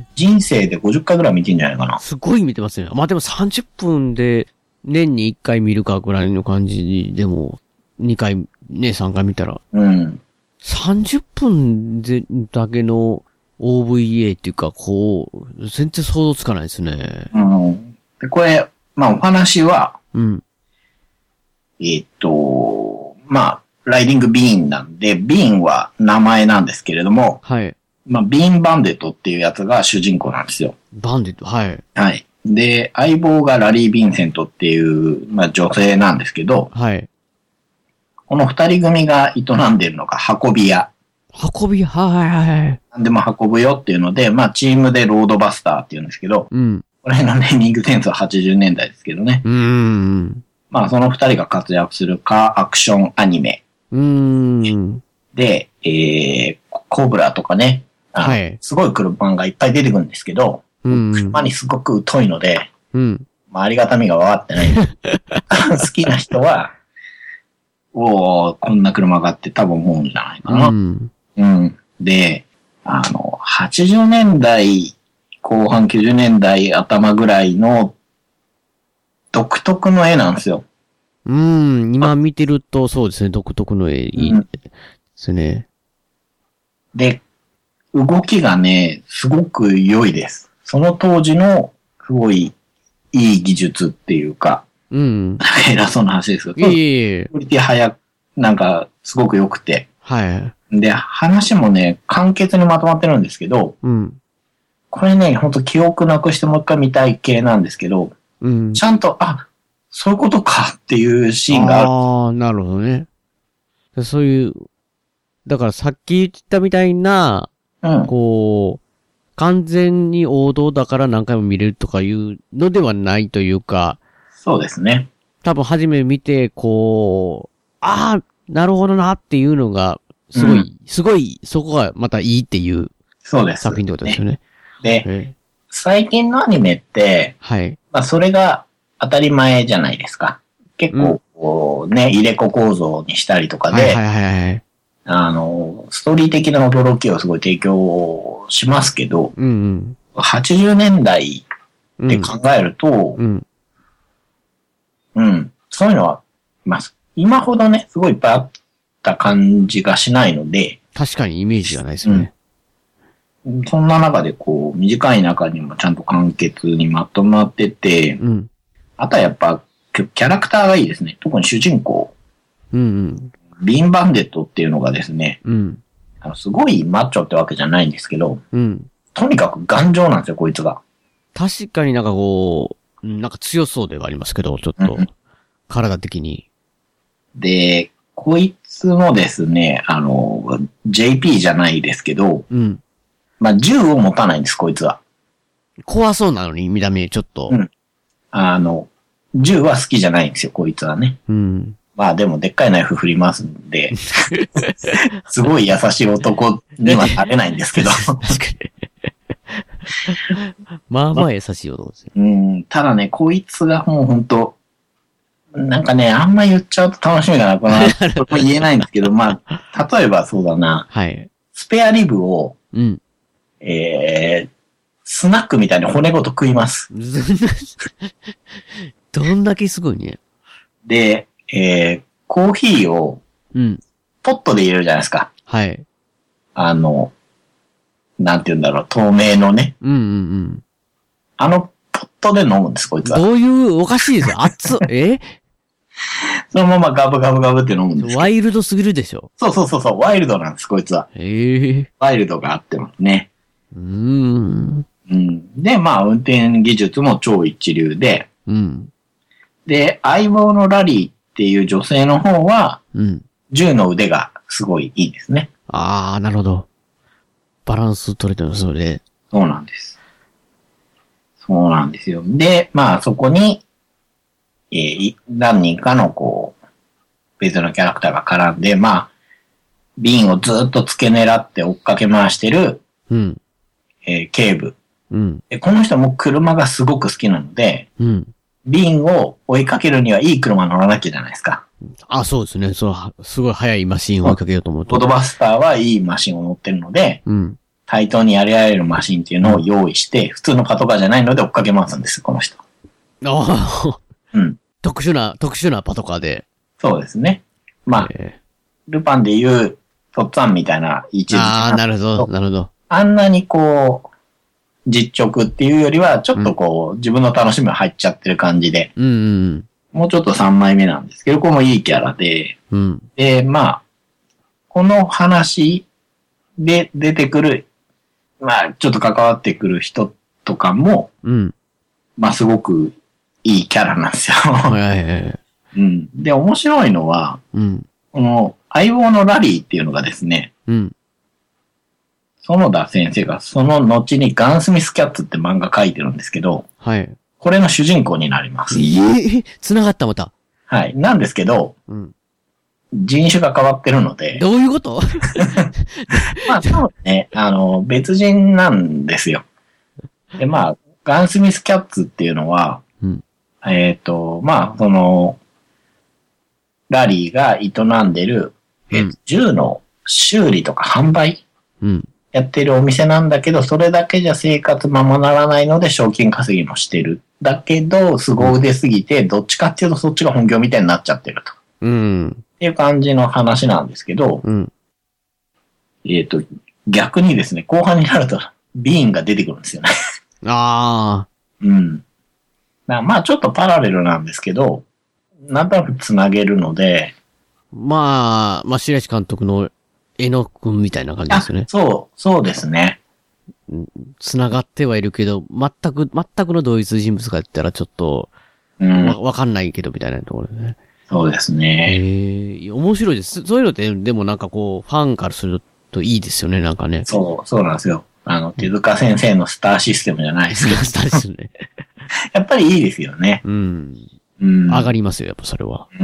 人生でごじゅっかいぐらい見てんじゃないかな。 すごい見てますね。まあでもさんじゅっぷんで年にいっかい見るかぐらいの感じでも、にかい、ね、さんかい見たら。 うん。 さんじゅっぷんでだけの オーブイエー っていうか、こう、全然想像つかないですね。 うん。で、これ、まあお話は、 うん。 えー、っと、まあ、ライディングビーンなんで、ビーンは名前なんですけれども、 はい。 まあ、ビーンバンデットっていうやつが主人公なんですよ。 バンデット、はい。 はい。で、相棒がラリー・ヴィンセントっていう、まあ、女性なんですけど、 はい。 この二人組が営んでいるのが運び屋。 運び、はいはいはい。 何でも運ぶよっていうので、まあチームでロードバスターっていうんですけど、 うん。 これのネーミングセンスははちじゅうねんだいですけどね。 うん。 まあその二人が活躍するカーアクションアニメ。 うん。 で、えー、コブラとかね、はい。すごい車がいっぱい出てくるんですけど、うん、車にすごく疎いので、うん。まあありがたみが分かってない。好きな人は、おー、こんな車があって多分思うんじゃないかな。うん。うん。で、あの、はちじゅうねんだいこう半きゅうじゅうねんだい頭ぐらいの独特の絵なんですよ。 うん、今見てるとそうですね、独特の絵いいですね。 で、動きがね、すごく良いです。その当時のすごいいい技術っていうか、うん。偉そうな話ですけど、いい。クオリティ早く、なんか、すごく良くて。はい。で、話もね、簡潔にまとまってるんですけど、うん。これね、ほんと記憶なくしてもう一回見たい系なんですけど、うん。ちゃんと、あ、そういうことかっていうシーンがある。 ああ、なるほどね。そういう、だからさっき言ったみたいな、うん。こう、完全に王道だから何回も見れるとかいうのではないというか、 そうですね。 多分初め見て、こう、ああ、なるほどなっていうのが、すごい、うん、すごい、そこがまたいいっていう、 そうです。 作品ってことですよね。 で、最近のアニメって、はい。まあ、それが当たり前じゃないですか。結構、こう、ね、入れ子構造にしたりとかで、はいはいはい、あの、ストーリー的な驚きをすごい提供しますけど、うんうん、はちじゅうねんだいって考えると、うんうんうん。そういうのは、まあ、今ほどね、すごいいっぱいあった感じがしないので。 確かにイメージがないですよね。 うん、そんな中でこう、短い中にもちゃんと簡潔にまとまってて、うん、あとはやっぱ、キャラクターがいいですね。特に主人公。うんうん。ビンバンデットっていうのがですね、うん、あのすごいマッチョってわけじゃないんですけど、うん、とにかく頑丈なんですよ、こいつが。 確かになんかこう、なんか強そうではありますけど、ちょっと、体的に。 で、こいつもですね、あの、ジェイピー じゃないですけど、うん。まあ、銃を持たないんです、こいつは。 怖そうなのに、見た目、ちょっと。うん。 あの、銃は好きじゃないんですよ、こいつはね。うん。まあ、でも、でっかいナイフ振りますんで、すごい優しい男にはなれないんですけど。確かに。 まあまあ優しい男ですよ。 うん。ただね、こいつがもうほんと、なんかね、あんま言っちゃうと楽しみがなくなると言えないんですけど、まあ、例えばそうだな。はい。スペアリブを、うん。えー、スナックみたいに骨ごと食います。 どんだけすごいね。 で、えー、コーヒーを、うん。ポットで入れるじゃないですか。はい。あの、なんて言うんだろう、透明のね。うんうんうん。あの、ポットで飲むんです、こいつは。 どういう、おかしいですよ。熱っ。えそのままガブガブガブって飲むんです。 ワイルドすぎるでしょ。 そうそうそうそう、ワイルドなんです、こいつは。へえ。ワイルドがあってますね。うーん。うん。で、まあ、運転技術も超一流で。うん。で、相棒のラリーっていう女性の方は、うん。銃の腕がすごいいいですね。 あー、なるほど。バランス取れてますので。 そうなんです。そうなんですよ。で、まあそこに、えー、何人かのこう、別のキャラクターが絡んで、まあ、瓶をずっと付け狙って追っかけ回してる、うん。えー、警部。うん。で、この人も車がすごく好きなので、うん。瓶を追いかけるにはいい車乗らなきゃじゃないですか。 あ、そうですね。そう、すごい速いマシンを追いかけようと思うと。 ロードバスターはいいマシンを乗ってるので、うん。対等にやり合えるマシンっていうのを用意して、うん、普通のパトカーじゃないので追っかけ回すんです、この人。ああ。うん。特殊な、特殊なパトカーで。 そうですね。まあ、えー、ルパンでいう、とっつぁんみたいな位置づけ。 ああ、なるほど、なるほど。 あんなにこう、実直っていうよりは、ちょっとこう、うん、自分の楽しみが入っちゃってる感じで。うんうんうん。もうちょっとさんまいめなんですけど、これもいいキャラで。うん。で、まあ、この話で出てくる、まあ、ちょっと関わってくる人とかも、うん。まあ、すごくいいキャラなんですよ。はいはいはい。うん。で、面白いのは、うん。この、相棒のラリーっていうのがですね、うん。 園田先生がその後にガンスミスキャッツって漫画書いてるんですけど、 はい。 これの主人公になります。 えー、繋がったまた。 はい。なんですけど、うん、人種が変わってるので。 どういうことまあ、そうね、あの、別人なんですよ。で、まあ、ガンスミスキャッツっていうのは、うん、えっと、まあ、その、ラリーが営んでる、えっと、銃の修理とか販売、うん、やってるお店なんだけど、それだけじゃ生活ままならないので賞金稼ぎもしてる。だけど、凄腕すぎて、どっちかっていうとそっちが本業みたいになっちゃってると。うん。っていう感じの話なんですけど、うん、えっと、逆にですね、後半になると、ビーンが出てくるんですよね。ああ。うん。まあ、ちょっとパラレルなんですけど、なんとなくつなげるので。 まあ、まあ、白石監督の江野くんみたいな感じですよね。 そう、そうですね。 つながってはいるけど、全く、全くの同一人物が言ったらちょっと、うん、わ, わかんないけどみたいなところでね。 そうですね。 ええ、面白いです。そういうのって、でもなんかこう、ファンからするといいですよね、なんかね。 そう、そうなんですよ。あの、手塚先生のスターシステムじゃないですけど。 スターですね。 やっぱりいいですよね。 うん。うん。上がりますよ、やっぱそれは。 うん。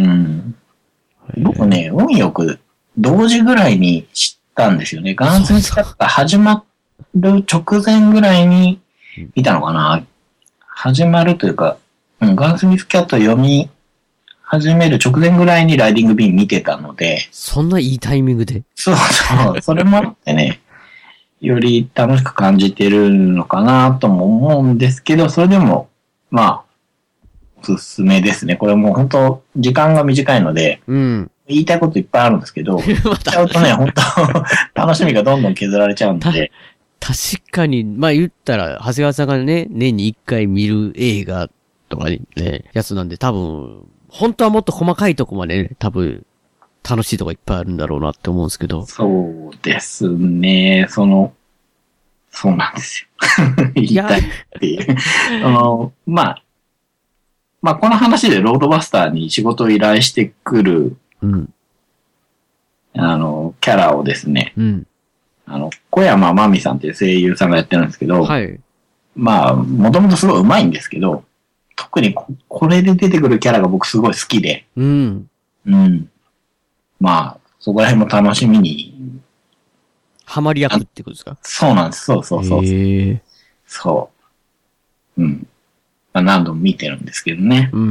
僕ね、運よく、同時ぐらいに知ったんですよね。ガンスミスキャッツが始まる直前ぐらいに見たのかな。始まるというか、うん、ガンスミスキャッツを読み始める直前ぐらいにライディングビーン見てたので。 そんないいタイミングで。 そうそう。それもあってね、より楽しく感じてるのかなとも思うんですけど、それでも、まあ、おすすめですね。これもう本当時間が短いので、うん、言いたいこといっぱいあるんですけど、言っちゃうとね、本当楽しみがどんどん削られちゃうんで。 確かに、まあ言ったら、長谷川さんがね、年に一回見る映画とかね、やつなんで多分、本当はもっと細かいとこまでね、多分、楽しいとこいっぱいあるんだろうなって思うんですけど。 そうですね。その、そうなんですよ。言いたいっていう。あの、まあ、まあ、この話でロードバスターに仕事を依頼してくる、うん、あの、キャラをですね、うん、あの、小山真美さんっていう声優さんがやってるんですけど、はい、まあ、もともとすごい上手いんですけど、特に こ, これで出てくるキャラが僕すごい好きで、うん。うん。まあ、そこら辺も楽しみに。 ハマり役ってことですか？ そうなんです。そうそうそうそう。へそう。うん。まあ、何度も見てるんですけどね。うん。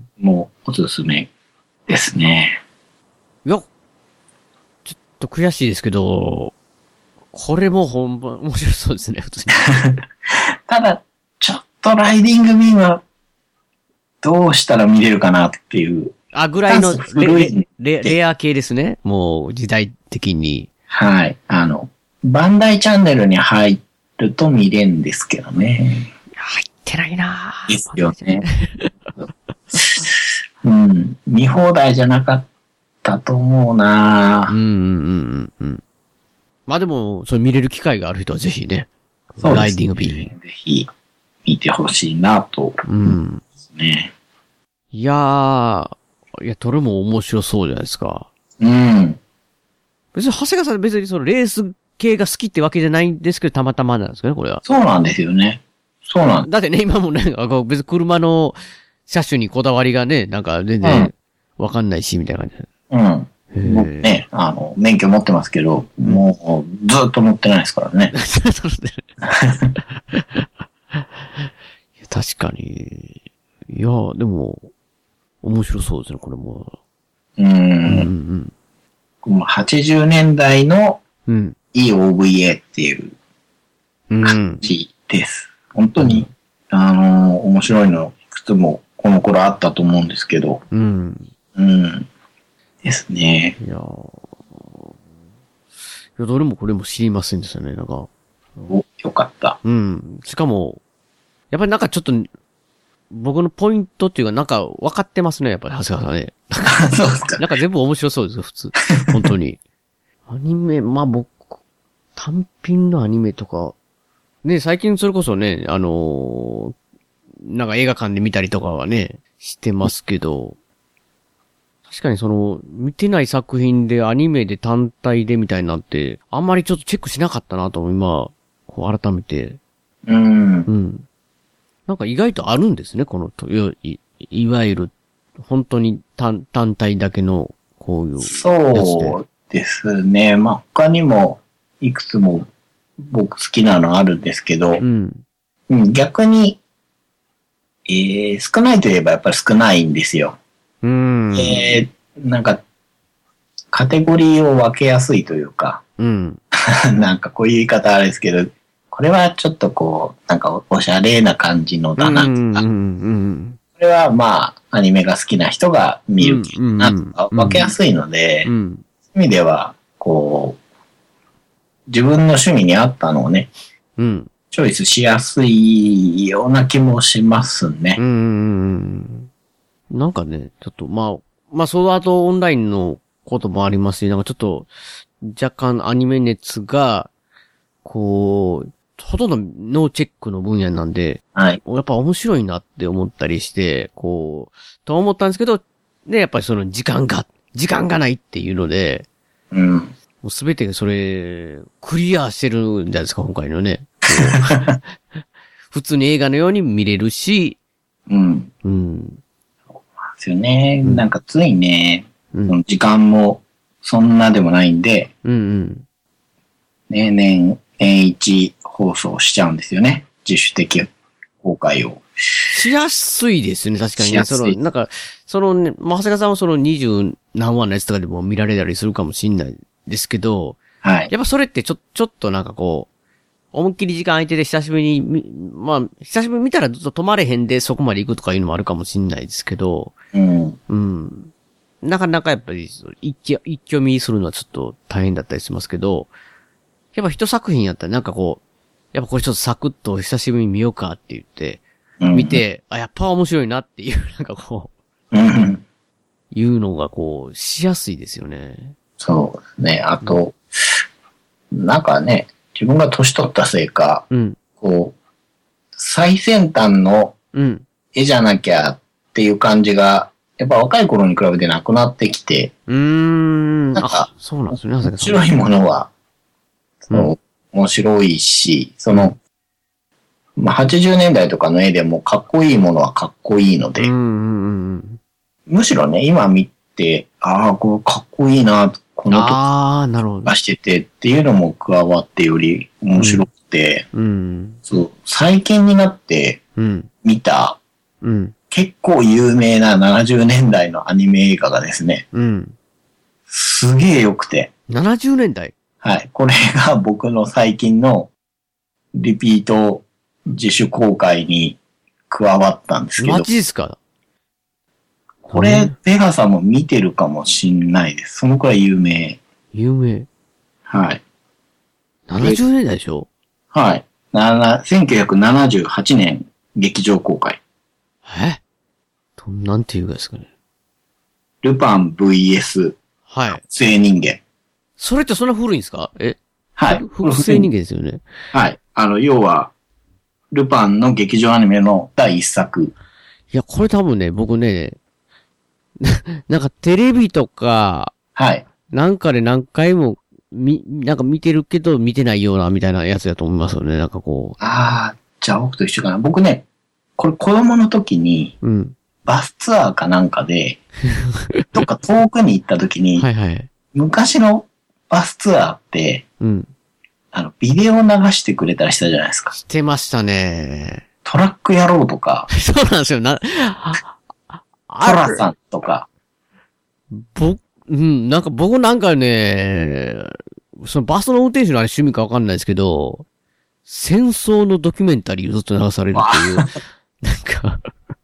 もう、おすすめですね。 いや、ちょっと悔しいですけど、これも本番面白そうですね、普通に。 ただ、ちょっとライディングビームは、どうしたら見れるかなっていう。 あ、ぐらいのレ、レ、レア系ですね。もう、時代的に。 はい。あの、バンダイチャンネルに入ると見れんですけどね。 入ってないなぁ。 ですよね。うん。見放題じゃなかったと思うなぁ。うんうんうんうん。まあでも、それ見れる機会がある人はぜひね。そうですね。ライディングビーム。 ぜひ、見てほしいなと。うん。ね。 いやー、いや、どれも面白そうじゃないですか。 うん。 別に、長谷川さん別にそのレース系が好きってわけじゃないんですけど、たまたまなんですかね、これは。 そうなんですよね。そうなんです。 だってね、今もね、別に車の車種にこだわりがね、なんか全然わかんないし、みたいな感じで。 うん。僕ね、あの、免許持ってますけど、もう、ずっと乗ってないですからね。 確かに。いや、でも、面白そうですね、これも。 うーん。うんうん、はちじゅうねんだいの イーオーブイエー っていう感じです。うん、本当に、あのー、面白いのいくつもこの頃あったと思うんですけど。うん。うん。ですね。いやー。 いや、どれもこれも知りませんでしたね、なんか。 お、よかった。 うん。しかも、やっぱりなんかちょっと、僕のポイントっていうか、なんか分かってますね、やっぱり、長谷川さんね。 そうですか。 なんか全部面白そうですよ、普通。本当に。アニメ、まあ僕、単品のアニメとか、ね、最近それこそね、あのー、なんか映画館で見たりとかはね、してますけど、確確かにその、見てない作品でアニメで単体でみたいになって、あんまりちょっとチェックしなかったなと、今、こう改めて。 うん。 うん。なんか意外とあるんですね、この、い、いわゆる、本当に単、単体だけの、こういう。 そうですね。まあ、他にも、いくつも僕好きなのあるんですけど、うん。逆に、えー、少ないといえばやっぱり少ないんですよ。 うん。 えー、なんか、カテゴリーを分けやすいというか、 うん。 なんかこういう言い方あれですけど、これはちょっとこう、なんかおしゃれな感じのだなとか、うんうんうん、これはまあ、アニメが好きな人が見るなとか分けやすいので、うんうん、そういう意味では、こう、自分の趣味に合ったのをね、 うん、 チョイスしやすいような気もしますね。 うんうんうん、なんかね、ちょっとまあ、まあ、その後オンラインのこともありますし、なんかちょっと、若干アニメ熱が、こう、ほとんどノーチェックの分野なんで、 はい。 やっぱ面白いなって思ったりして、こう、と思ったんですけど、ね、やっぱりその時間が、時間がないっていうので、 うん。 もうすべてそれ、クリアしてるんじゃないですか、今回のね。普通に映画のように見れるし、 うん。 うん。 そうなんですよね。うん、なんかついね、うん、その時間もそんなでもないんで、 うんうん。 ね、年、年一放送しちゃうんですよね。自主的公開を。 しやすいですね、確かにね。その、なんか、そのね、まあ、長谷川さんはその二十何話のやつとかでも見られたりするかもしんないですけど、 はい。 やっぱそれってちょ、ちょっとなんかこう、思いっきり時間空いてて久しぶりに、まあ、久しぶりに見たらずっと止まれへんでそこまで行くとかいうのもあるかもしんないですけど、 うん。 うん。なかなかやっぱり、一挙、一挙見するのはちょっと大変だったりしますけど、やっぱ一作品やったらなんかこう、やっぱこれちょっとサクッと久しぶりに見ようかって言って、見て、うん、あ、やっぱ面白いなっていう、なんかこう、うん、 いうのがこう、しやすいですよね。 そうですね。あと、うん、なんかね、自分が年取ったせいか、 うん、 こう、最先端の絵じゃなきゃっていう感じが、やっぱ若い頃に比べてなくなってきて、 うーん、 なんか、 そうなんですね。 面白いものは、その、うん、面白いし、その、まあ、はちじゅうねんだいとかの絵でもかっこいいものはかっこいいので、 うんうんうん、 むしろね、今見て、ああ、これかっこいいな、この時出しててっていうのも加わってより面白くて、 うんうん、 そう最近になって見た、 うん、 結構有名なななじゅうねんだいのアニメ映画がですね、 うん、 すげえ良くて。 ななじゅうねんだいはい。これが僕の最近のリピート自主公開に加わったんですけど。 マジですか？ これ、ペガさんも見てるかもしんないです。そのくらい有名。 有名？ はい。 ななじゅうねんだいでしょ？ はい。せんきゅうひゃくななじゅうはちねん劇場公開。 え？どんなんていうかですかね。 ルパン ブイエスはい。 複製人間。 それってそんな古いんですか？え？ はい。 複製人間ですよね。 はい。あの、要は、ルパンの劇場アニメの第一作。 いや、これ多分ね、僕ね、なんかテレビとか、 はい。 なんかで何回も、み、なんか見てるけど見てないようなみたいなやつだと思いますよね。なんかこう。ああ、じゃあ僕と一緒かな。僕ね、これ子供の時に、 うん。 バスツアーかなんかで、どっか遠くに行った時に、 はいはい。 昔のバスツアーって、 うん。 あの、ビデオ流してくれたりしたじゃないですか。 してましたね。 トラック野郎とか。 そうなんですよ。な、トラさんとか。 ぼ、うん、なんか僕なんかね、そのバスの運転手のあれ趣味かわかんないですけど、戦争のドキュメンタリーをずっと流されるっていう。なんか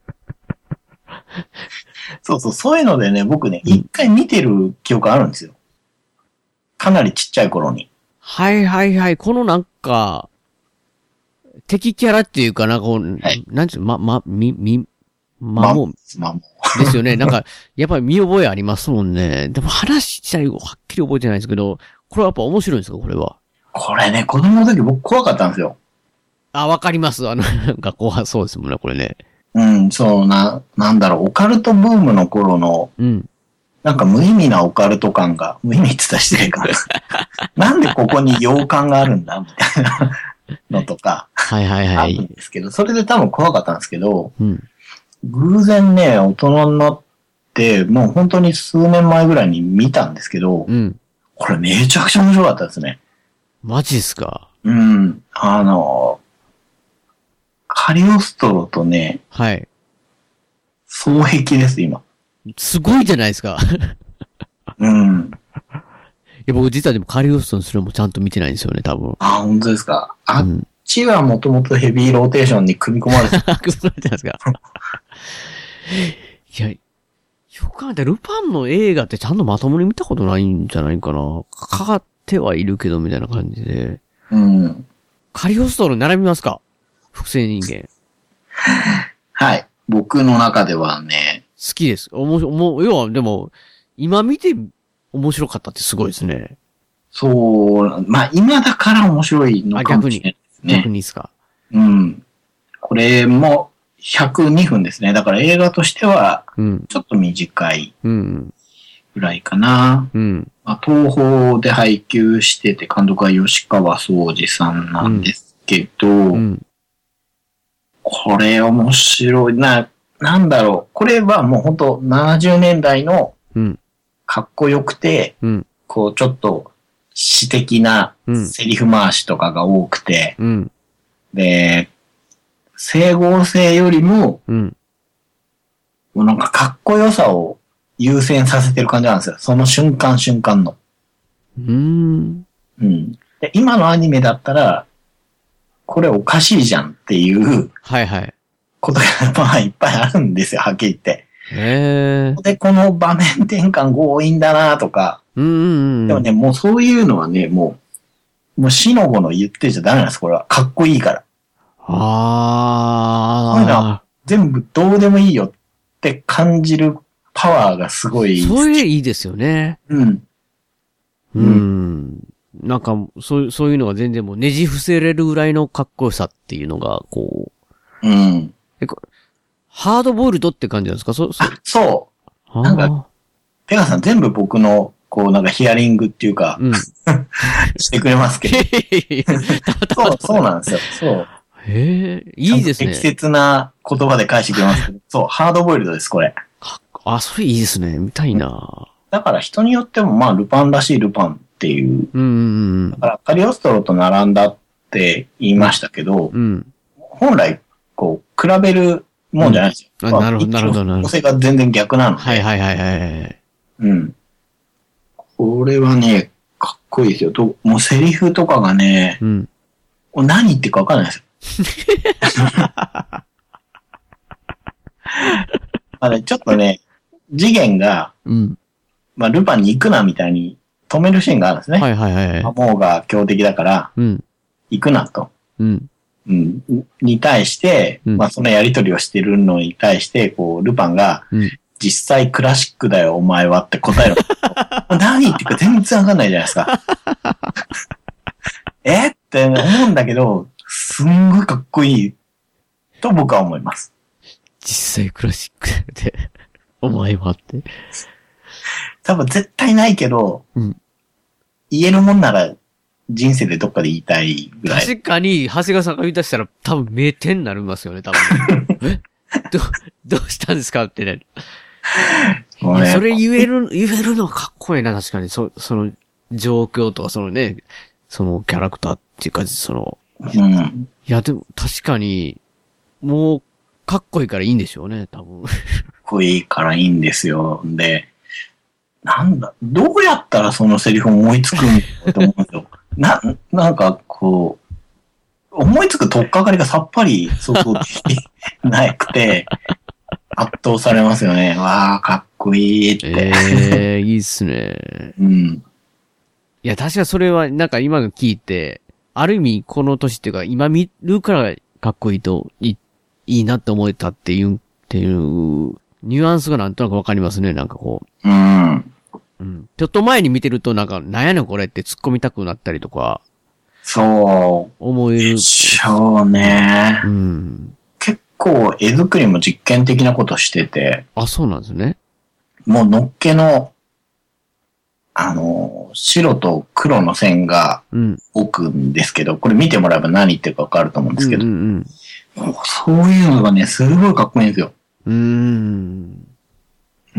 そうそう、そういうのでね、僕ね、一回見てる記憶あるんですよ。かなりちっちゃい頃に。 はいはいはい。このなんか、敵キャラっていうかなんかこう、はい、なんちゅう、ま、ま、み、み、まも、 まも。 ですよね。なんか、やっぱり見覚えありますもんね。でも話自体はっきり覚えてないですけど、これはやっぱ面白いんですか、これは。 これね、子供の時僕怖かったんですよ。 あ、わかります。あの、なんか怖そうですもんね、これね。 うん、そうな、なんだろう、オカルトブームの頃の、 うん。 なんか無意味なオカルト感が、無意味って言ったら失礼かな。なんでここに洋館があるんだみたいなのとか。 はいはいはい。 あるんですけど、それで多分怖かったんですけど、 うん、 偶然ね、大人になって、もう本当に数年前ぐらいに見たんですけど、 うん、 これめちゃくちゃ面白かったですね。 マジっすか？ うん。あの、カリオストロとね、 はい。 双璧です、今。 すごいじゃないですか。 うん。 いや、僕実はでもカリオストロのそれもちゃんと見てないんですよね、多分。 あ、本当ですか。あっちはもともとヘビーローテーションに組み込まれてた。 組み込まれてますか。いや、よく考えたらルパンの映画ってちゃんとまともに見たことないんじゃないかな。かかってはいるけど、みたいな感じで。 うん。 カリオストロに並びますか？複製人間。 はい。僕の中ではね。 好きです。おもし、おも、要は、でも、今見て面白かったってすごいですね。 そう、まあ今だから面白いのかもしれないですね。 逆にですか。 うん。これもひゃくにふんですね。だから映画としては、ちょっと短いぐらいかな。 うん。 まあ、東宝で配給してて、監督は吉川総司さんなんですけど、うんうん、これ面白いな、なんだろう。これはもう本当ななじゅうねんだいのかっこよくて、うん、こうちょっと詩的なセリフ回しとかが多くて、 うん、 で、整合性よりも、 うん、 もうなんかかっこよさを優先させてる感じなんですよ。その瞬間瞬間の。 うーん。 うん。で、今のアニメだったら、これおかしいじゃんっていう、 はいはい。 ことがまあいっぱいあるんですよ、はっきり言って。 へー。 で、この場面転換強引だなとか。 うんうんうん。 でもね、もうそういうのはね、もう、もう死の子の言ってちゃダメなんです、これは。かっこいいから。 あー。 そういうのは全部どうでもいいよって感じるパワーがすごい。 それいいですよね。 うん。 うん。うんなんか、そう、そういうのが全然もうねじ伏せれるぐらいのかっこよさっていうのが、こう。うん。 え、ハードボイルドって感じなんですか？そ、 そあ、そう。なんか、ペガさん全部僕の、こう、なんかヒアリングっていうか、うん、してくれますけど。そう、そうなんですよ。そう。 へえ、いいですね。 適切な言葉で返してくれますけど。そう、ハードボイルドです、これ。 あ、それいいですね。見たいな。 だから人によっても、まあ、ルパンらしいルパンっていう。 うんうんうん。 だから、カリオストロと並んだって言いましたけど、 うん、 本来、こう、比べるもんじゃないですよ。 うんまあ、なるほど、なるほど、なるほど。 構成が全然逆なので。 はいはいはいはい。 うん。これはね、かっこいいですよ。ともうセリフとかがね、 うん、 何言ってるかわかんないですよ。まあね、ちょっとね、次元が、 うん、 まあ、ルパンに行くなみたいに止めるシーンがあるんですね。 はいはいはい。 モーが強敵だから、 うん、 行くなと。 うん。 うん。に対して、うん、まあそのやりとりをしてるのに対して、こう、ルパンが、うん、実際クラシックだよお前はって答える。何言ってるか全然わかんないじゃないですか。えって思うんだけど、すんごいかっこいいと僕は思います。 実際クラシックだよって、お前はって。 多分絶対ないけど、 うん、 言えるもんなら、人生でどっかで言いたいぐらい。 確かに、長谷川さんが言い出したら多分名店になりますよね、多分。えど、どうしたんですかってね。それ言える、言えるのはかっこいいな、確かに。そ、その状況とか、そのね、そのキャラクターっていうか、その。 うん。 いや、でも確かに、もう、かっこいいからいいんでしょうね、多分。かっこいいからいいんですよ。で、なんだ、どうやったらそのセリフ思いつくんだと思うんですよ。な、なんか、こう、思いつく取っかかりがさっぱり、そうそう、なくて、圧倒されますよね。わー、かっこいいって。 ええー、いいっすね。 うん。 いや、確かそれは、なんか今の聞いて、ある意味この年っていうか、今見るからかっこいいと、いい、いいなって思えたっていう、っていう、ニュアンスがなんとなくわかりますね、なんかこう。うん。 うん。ちょっと前に見てるとなんか、なんやねんこれって突っ込みたくなったりとか。 そう。 思える。 でしょうね。 うん。 結構絵作りも実験的なことしてて。 あ、そうなんですね。 もうのっけのあの、白と黒の線が置くんですけど、うん、これ見てもらえば何言ってるかわかると思うんですけど、うんうんうん、そういうのがね、すごいかっこいいんですよ。うーん。うん。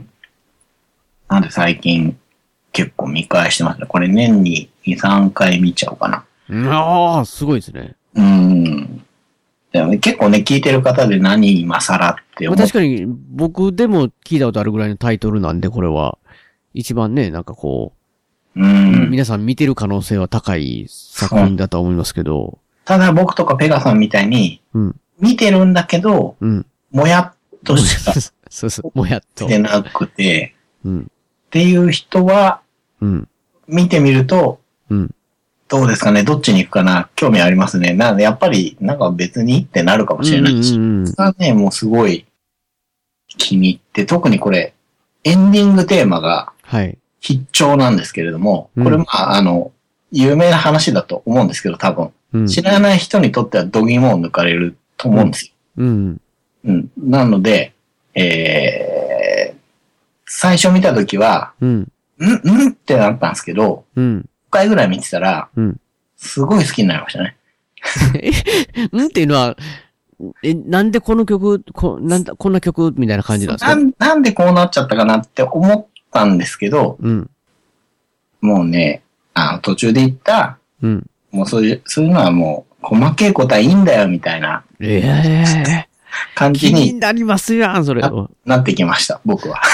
なんで最近結構見返してますね。これ年にに、さんかい見ちゃおうかな。 ああ、すごいですね。 うん。でもね、結構ね、聞いてる方で何今更って思う。 確かに僕でも聞いたことあるぐらいのタイトルなんで、これは。一番ね、なんかこう、うん、皆さん見てる可能性は高い作品だと思いますけど。 ただ僕とかペガさんみたいに、うん、見てるんだけど、うん、もやっとした。 そうそう、もやっと。 でなくて、うん、っていう人は、うん、見てみると、うん、どうですかね、どっちに行くかな、興味ありますね。なのでやっぱりなんか別にってなるかもしれないし、うんうんうん、それはね、もうすごい気に入って、特にこれ、エンディングテーマが、はい。必聴なんですけれども、これまあ、あの、有名な話だと思うんですけど、多分。うん、知らない人にとっては度肝を抜かれると思うんですよ。うん。うん。なので、えー、最初見たときは、うん。んんってなったんですけど、うん。ごかいぐらい見てたら、うん。すごい好きになりましたね。 え、んっていうのは、え、なんでこの曲、こ、なんだ、こんな曲みたいな感じなんですか？ な、なんでこうなっちゃったかなって思ったんですけど、うん、もうね、あの、途中で言った、うん、もうそういう、そういうのはもう、細けいことはいいんだよ、みたいな。ええー。感じに。 気になりますやん、それ。 な, なってきました、僕は。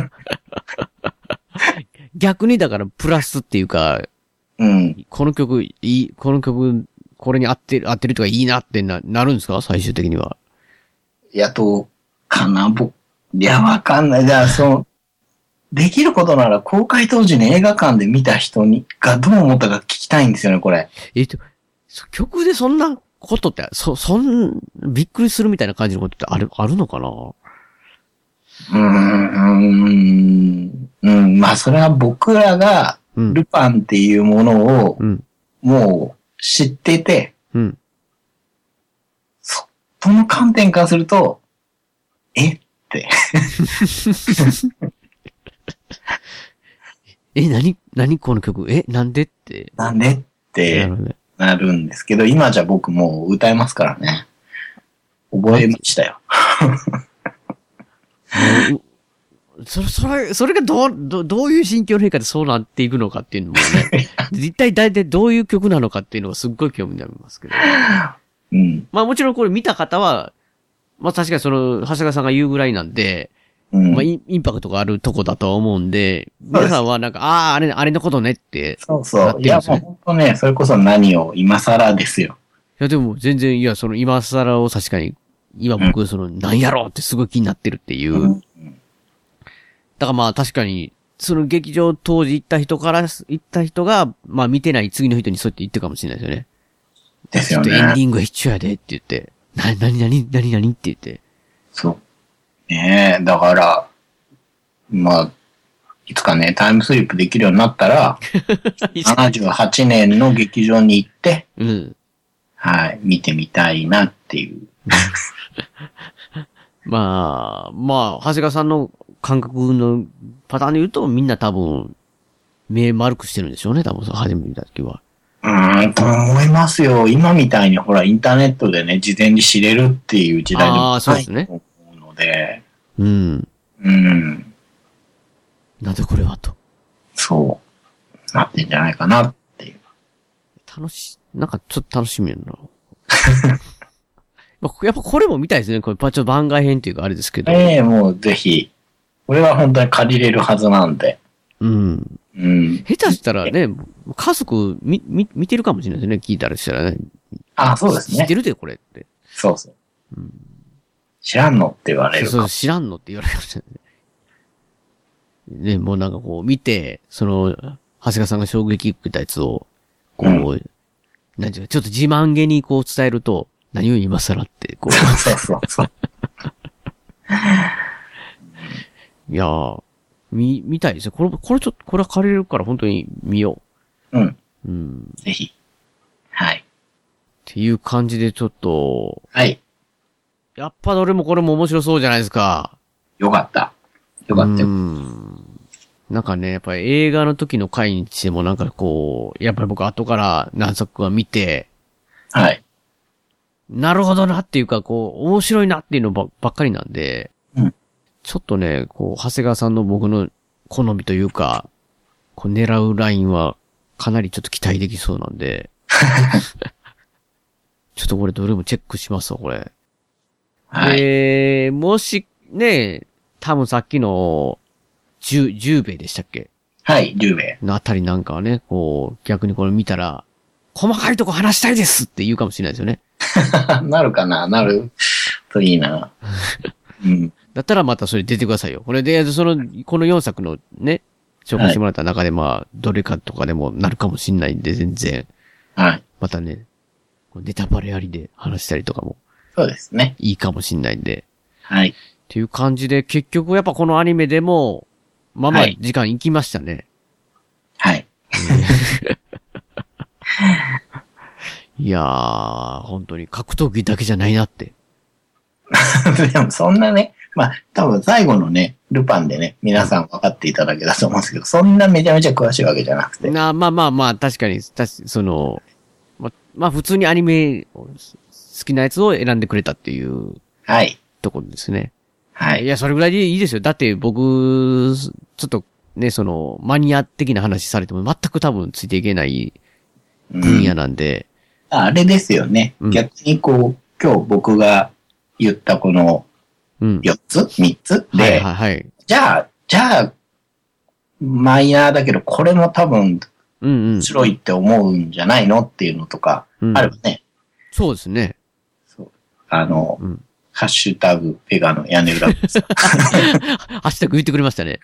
逆にだから、プラスっていうか、うん。この曲、いい、この曲、これに合ってる、合ってるとかいいなってな、なるんですか最終的には。 いや、と、かな、僕、いや、わかんない。じゃあ、そう、できることなら公開当時に映画館で見た人に、がどう思ったか聞きたいんですよね、これ。 えっと、曲でそんなことって、そ、そん、びっくりするみたいな感じのことってある、あるのかな？うーん、うん、まあ、それは僕らが、ルパンっていうものを、うん、もう、知ってて、うん、そ、その観点からすると、えって。 え、なに、なにこの曲え、なんでって。 なんでってなるんですけど、今じゃ僕もう歌えますからね。覚えましたよ。 それ、それ、それがどう、どどういう心境の変化でそうなっていくのかっていうのもね、一体大体どういう曲なのかっていうのがすっごい興味になりますけど。うん。まあもちろんこれ見た方は、まあ確かにその、長谷川さんが言うぐらいなんで、うん、まあイン、インパクトがあるとこだとは思うんで、皆さんはなんか、ああ、あれ、あれのことねって。 そうそう。いや、もう本当ね、それこそ何を今更ですよ。 いや、でも全然、いや、その今更を確かに、今僕、その、なんやろうってすごい気になってるっていう。うん、だからまあ確かに、その劇場当時行った人から、行った人が、まあ見てない次の人にそうやって言ってるかもしれないですよね。 ですよね。 ちょっとエンディング一緒やでって言って、な、なになになになにって言って。 そう。ねえ、だから、まあ、いつかね、タイムスリップできるようになったら、ななじゅうはちねんの劇場に行って、うん、はい、見てみたいなっていう。 まあ、まあ、長谷川さんの感覚のパターンで言うと、みんな多分、目丸くしてるんでしょうね、多分、初めて見たときは。 うーん、と思いますよ。今みたいに、ほら、インターネットでね、事前に知れるっていう時代でもないと思うので。うん。うん。 なぜこれはと。 そう。なってんじゃないかなっていう。 楽し、なんかちょっと楽しみやな。やっぱこれも見たいですね。これ、ちょっと番外編っていうかあれですけど。 ええー、もうぜひ。これは本当に借りれるはずなんで。うん。うん。 下手したらね、家族見、見、見てるかもしれないですね。聞いたらしたらね。 あ、そうですね。 知ってるで、これって。 そうそう。うん、知らんのって言われるか。 そうそう、知らんのって言われるかもしれない。ね、もうなんかこう見て、その、長谷川さんが衝撃受けたやつを、こう、うん、なんていうか、ちょっと自慢げにこう伝えると、何を今更って、こう。 そうそうそう。 いやー、見、見たいですよ。これ、これちょっと、これは借りれるから本当に見よう。うん。うん。ぜひ。はい。 っていう感じでちょっと。 はい。 やっぱどれもこれも面白そうじゃないですか。 よかった。よかったよ。うん。 なんかね、やっぱり映画の時の回にしてもなんかこう、やっぱり僕後から何作か見て、 はい。 なるほどなっていうか、こう、面白いなっていうのばばっかりなんで、 うん、 ちょっとね、こう、長谷川さんの僕の好みというか、こう狙うラインはかなりちょっと期待できそうなんで、ちょっとこれどれもチェックしますわ、これ。 はい。 えー、もし、ね、多分さっきの、十、十兵衛でしたっけ？ はい、十兵衛。 のあたりなんかはね、こう、逆にこれ見たら、細かいとこ話したいですって言うかもしれないですよね。 なるかな、なるといいな。うん。 だったらまたそれ出てくださいよ。これで、その、このよんさくのね、紹介してもらった中で、まあ、どれかとかでもなるかもしれないんで、全然。 はい。 またね、ネタバレありで話したりとかも。 そうですね。 いいかもしれないんで。 はい。 っていう感じで、結局やっぱこのアニメでも、まあまあ、時間いきましたね。 はい。 いやー、本当に格闘技だけじゃないなって。 でもそんなね、まあ多分最後のね、ルパンでね、皆さん分かっていただけだと思うんですけど、そんなめちゃめちゃ詳しいわけじゃなくて。 なまあまあまあ、確かに、たしその、ま、まあ普通にアニメ好きなやつを選んでくれたっていう。 はい。 ところですね。 はい。 いや、それぐらいでいいですよ。だって僕、ちょっとね、その、マニア的な話されても全く多分ついていけない分野なんで。 うん、あれですよね。うん、逆にこう、今日僕が言ったこのよっつ、うん、みっつで、 はいはいはい、 じゃあ、じゃあ、マイナーだけど、これも多分、面白いって思うんじゃないのっていうのとか、あればね、 うん。そうですね。 そう。あの、うん、ハッシュタグ、ペガの屋根裏です。 ハッシュタグ言ってくれましたね。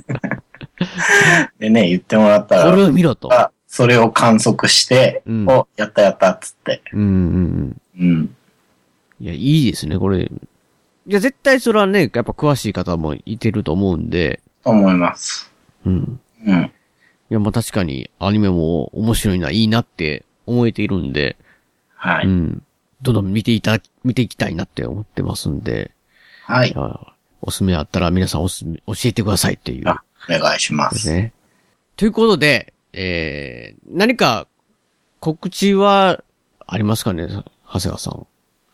でね、言ってもらったら。 これを見ろと。 それを観測して、うん、お、やったやったっつって。 うんうんうん。うん。 いや、いいですね、これ。いや、絶対それはね、やっぱ詳しい方もいてると思うんで。 思います。 うん。 うん。いや、まあ確かにアニメも面白いな、いいなって思えているんで。 はい。 うん。どんどん見ていた、見ていきたいなって思ってますんで。 はい。 おすすめあったら皆さんおすすめ、教えてくださいっていう。 あ、お願いします。 ね。ということで、えー、何か告知はありますかね、長谷川さん。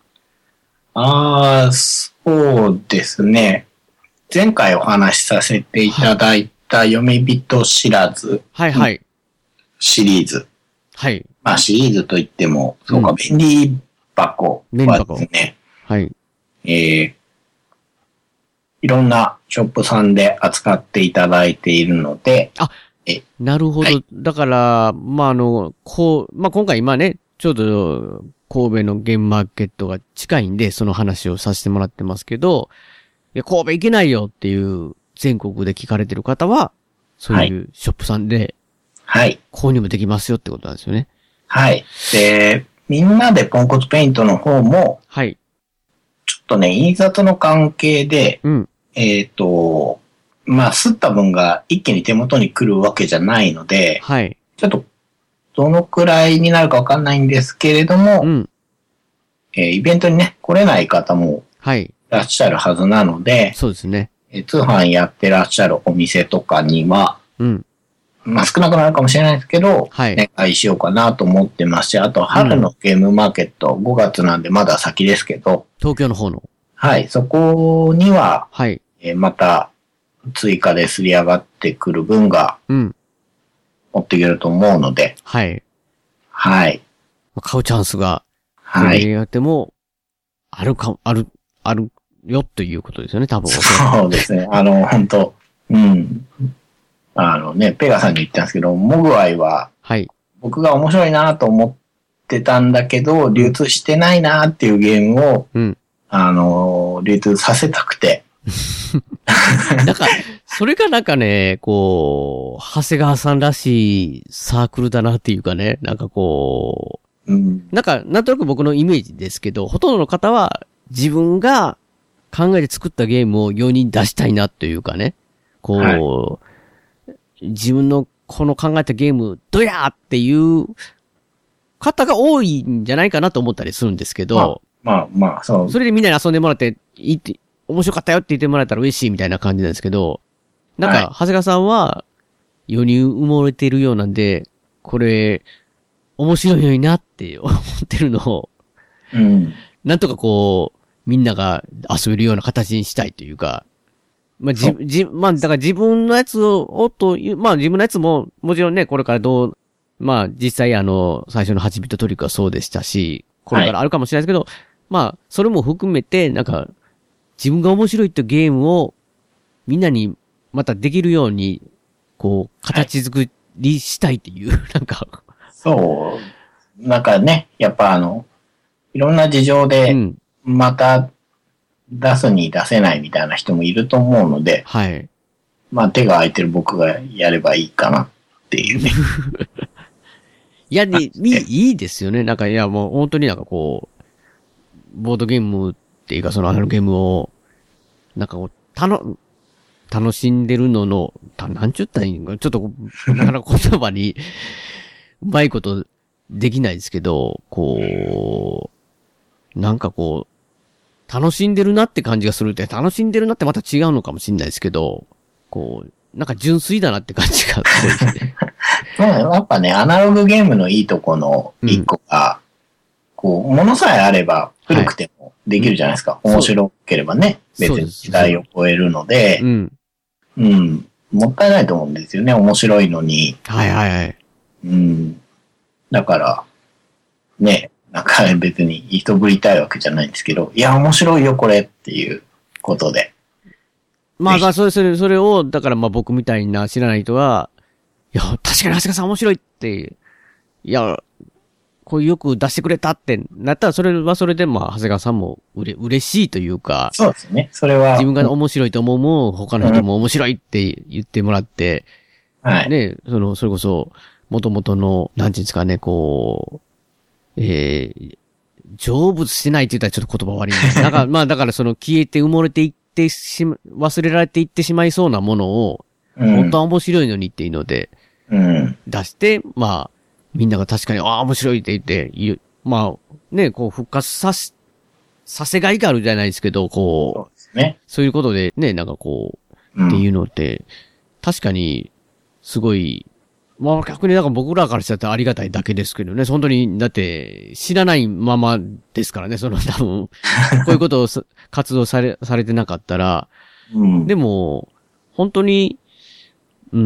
ああ、そうですね。前回お話しさせていただいた読み人知らず。 はいはい。 シリーズ。 はい。 まあシリーズといっても、そうか、うん、便利箱はですね。 はい。 えー、いろんなショップさんで扱っていただいているので。 あ、えなるほど。はい、だから、まあ、あの、こう、まあ、今回今ね、ちょうど神戸のゲームマーケットが近いんで、その話をさせてもらってますけど、いや、神戸行けないよっていう全国で聞かれてる方は、そういうショップさんで、 はい。 購入もできますよってことなんですよね。 はい。で、みんなでポンコツペイントの方も、 はい。 ちょっとね、印刷の関係で、 うん。 えっと、まあ、吸った分が一気に手元に来るわけじゃないので、 はい。 ちょっと、どのくらいになるかわかんないんですけれども、 うん。 えー、イベントにね、来れない方も、 はい。いらっしゃるはずなので、 そうですね。 えー、通販やってらっしゃるお店とかには、 うん。 まあ、少なくなるかもしれないですけど、 はい。 お願いしようかなと思ってますし、あと、春のゲームマーケット、ごがつなんでまだ先ですけど、 東京の方の。 はい、そこには、 はい。 えー、また、追加ですり上がってくる分が、 うん。 持っていけると思うので、 はい。 はい。 買うチャンスが、 はい。 やっても、あるか、ある、あるよということですよね、多分。 そうですね。あの、本当うん。あのね、ペガさんに言ったんですけど、モグアイは、 はい。 僕が面白いなと思ってたんだけど、流通してないなっていうゲームを、 うん。 あの、流通させたくて。 なんか、それがなんかね、こう、長谷川さんらしいサークルだなっていうかね、なんかこう、うん、 なんか、なんとなく僕のイメージですけど、ほとんどの方は自分が考えて作ったゲームを世に出したいなというかね、こう、はい、自分のこの考えたゲーム、どやーっていう方が多いんじゃないかなと思ったりするんですけど、 まあ、まあ、まあ、そう。 それでみんなに遊んでもらって、いいって、面白かったよって言ってもらえたら嬉しいみたいな感じなんですけど、 なんか、はい、長谷川さんは、世に埋もれてるようなんで、これ、面白いのになって思ってるのを、 うん。 なんとかこう、みんなが遊べるような形にしたいというか、まあ、じ、じ、まあ、だから自分のやつを、おという、まあ自分のやつも、もちろんね、これからどう、まあ実際あの、最初のはちビットトリックはそうでしたし、これからあるかもしれないですけど、はい、まあ、それも含めて、なんか、自分が面白いってゲームを、みんなにまたできるように、こう、形作りしたいっていう、はい、なんか。 そう。なんかね、やっぱあの、いろんな事情で、また出すに出せないみたいな人もいると思うので、 はい。 まあ手が空いてる僕がやればいいかなっていうね。 いや、いい、いいですよね。なんか、いや、もう本当になんかこう、ボードゲームっていうかそのアナログゲームを、なんかこう、たの、楽しんでるのの、た、なんちゅったらいいのか、ちょっと、なかなか言葉に、うまいことできないですけど、こう、なんかこう、楽しんでるなって感じがするって、楽しんでるなってまた違うのかもしれないですけど、こう、なんか純粋だなって感じがするですね。 やっぱね、アナログゲームのいいとこの一個が、うん、こう、ものさえあれば古くてもできるじゃないですか。はい、面白ければね、別に時代を超えるので、うん、うん、もったいないと思うんですよね、面白いのに。 はいはいはい。 うん。だから、ね、なんか別に人ぶりたいわけじゃないんですけど、いや、面白いよ、これっていうことで。 まあまあ、それ、それ、それを、だからまあ僕みたいな知らない人は、いや、確かに長谷川さん面白いって、いや、こうよく出してくれたってなったら、それはそれでまあ、長谷川さんもうれ、嬉しいというか、 そうですね。それは。 自分が面白いと思うもん、他の人も面白いって言ってもらって、 うん、はい。 ね、その、それこそ、元々の、なんていうんですかね、こう、えー、成仏してないって言ったらちょっと言葉悪いんです。だから、まあだからその消えて埋もれていってしま、忘れられていってしまいそうなものを、うん、本当は面白いのにっていうので、 うん、 出して、まあ、みんなが確かに、ああ、面白いって言って、言う、まあ、ね、こう復活さし、させがいがあるじゃないですけど、こう、 そうですね。 そういうことでね、なんかこう、っていうのって、確かに、すごい、まあ逆になんか僕らからしたらありがたいだけですけどね、本当に、だって知らないままですからね、その多分、こういうことを活動され、されてなかったら、 うん、 でも、本当に、うん、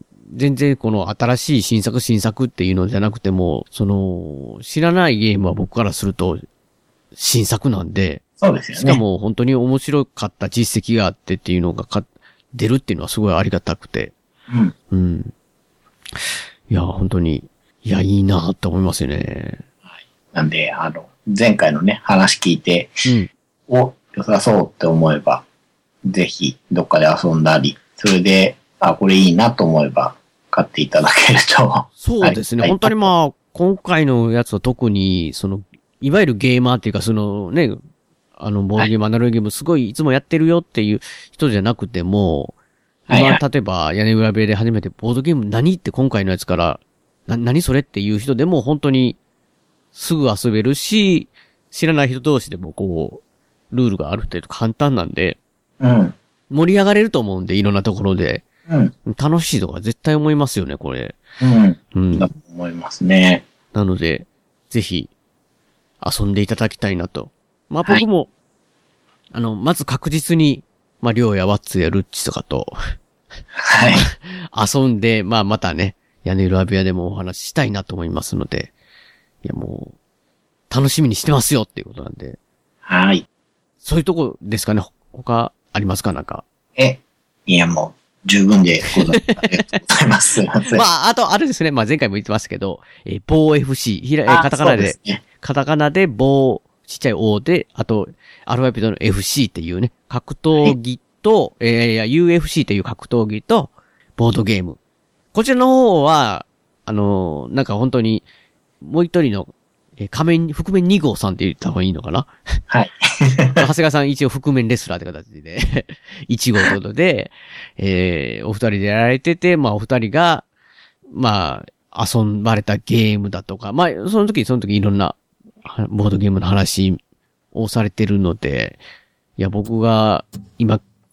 全然この新しい新作新作っていうのじゃなくても、その、知らないゲームは僕からすると、新作なんで、 そうですよね。 しかも本当に面白かった実績があってっていうのがか出るっていうのはすごいありがたくて、 うん。 うん。いや、本当に、いや、いいなって思いますよね。 はい。なんで、あの、前回のね、話聞いて、 うん。 お、良さそうって思えば、ぜひ、どっかで遊んだり、それで、あ、これいいなと思えば、買っていただけると。 そうですね。本当にまあ、今回のやつは特に、その、いわゆるゲーマーっていうか、そのね、あの、ボードゲーム、アナログゲームすごいいつもやってるよっていう人じゃなくても、今、はいはい、例えば、屋根裏部屋で初めてボードゲーム何って今回のやつから、な、何それっていう人でも本当にすぐ遊べるし、知らない人同士でもこう、ルールがある程度簡単なんで、 うん。 盛り上がれると思うんで、いろんなところで。 うん。 楽しいとか絶対思いますよね、これ。 うん。 うん。 だと思いますね。 なので、ぜひ、遊んでいただきたいなと。まあ僕も、はい、あの、まず確実に、まあ、りょうやワッツやルッチとかと、 はい。 遊んで、まあ、またね、屋根裏部屋でもお話ししたいなと思いますので、いや、もう、楽しみにしてますよっていうことなんで。 はい。 そういうとこですかね。他、ありますかなんか。 え、いや、もう、十分でございます。ありがとうございます。すいません。 まあ、あと、あれですね。まあ、前回も言ってましたけど、えー、棒 エフシー、ひら、えー、カタカナで、でね、カタカナで棒、ちっちゃい O で、あと、アルファベットの エフシー っていうね、格闘技と、はい、えー、ユーエフシー っていう格闘技と、ボードゲーム。こちらの方は、あのー、なんか本当に、もう一人の、えー、仮面、覆面に号さんって言った方がいいのかなはい。 長谷川さん一応覆面レスラーって形で、いち号ということで、えー、お二人でやられてて、まあお二人が、まあ、遊ばれたゲームだとか、まあ、その時その時いろんな、ボードゲームの話をされてるので、いや、僕が今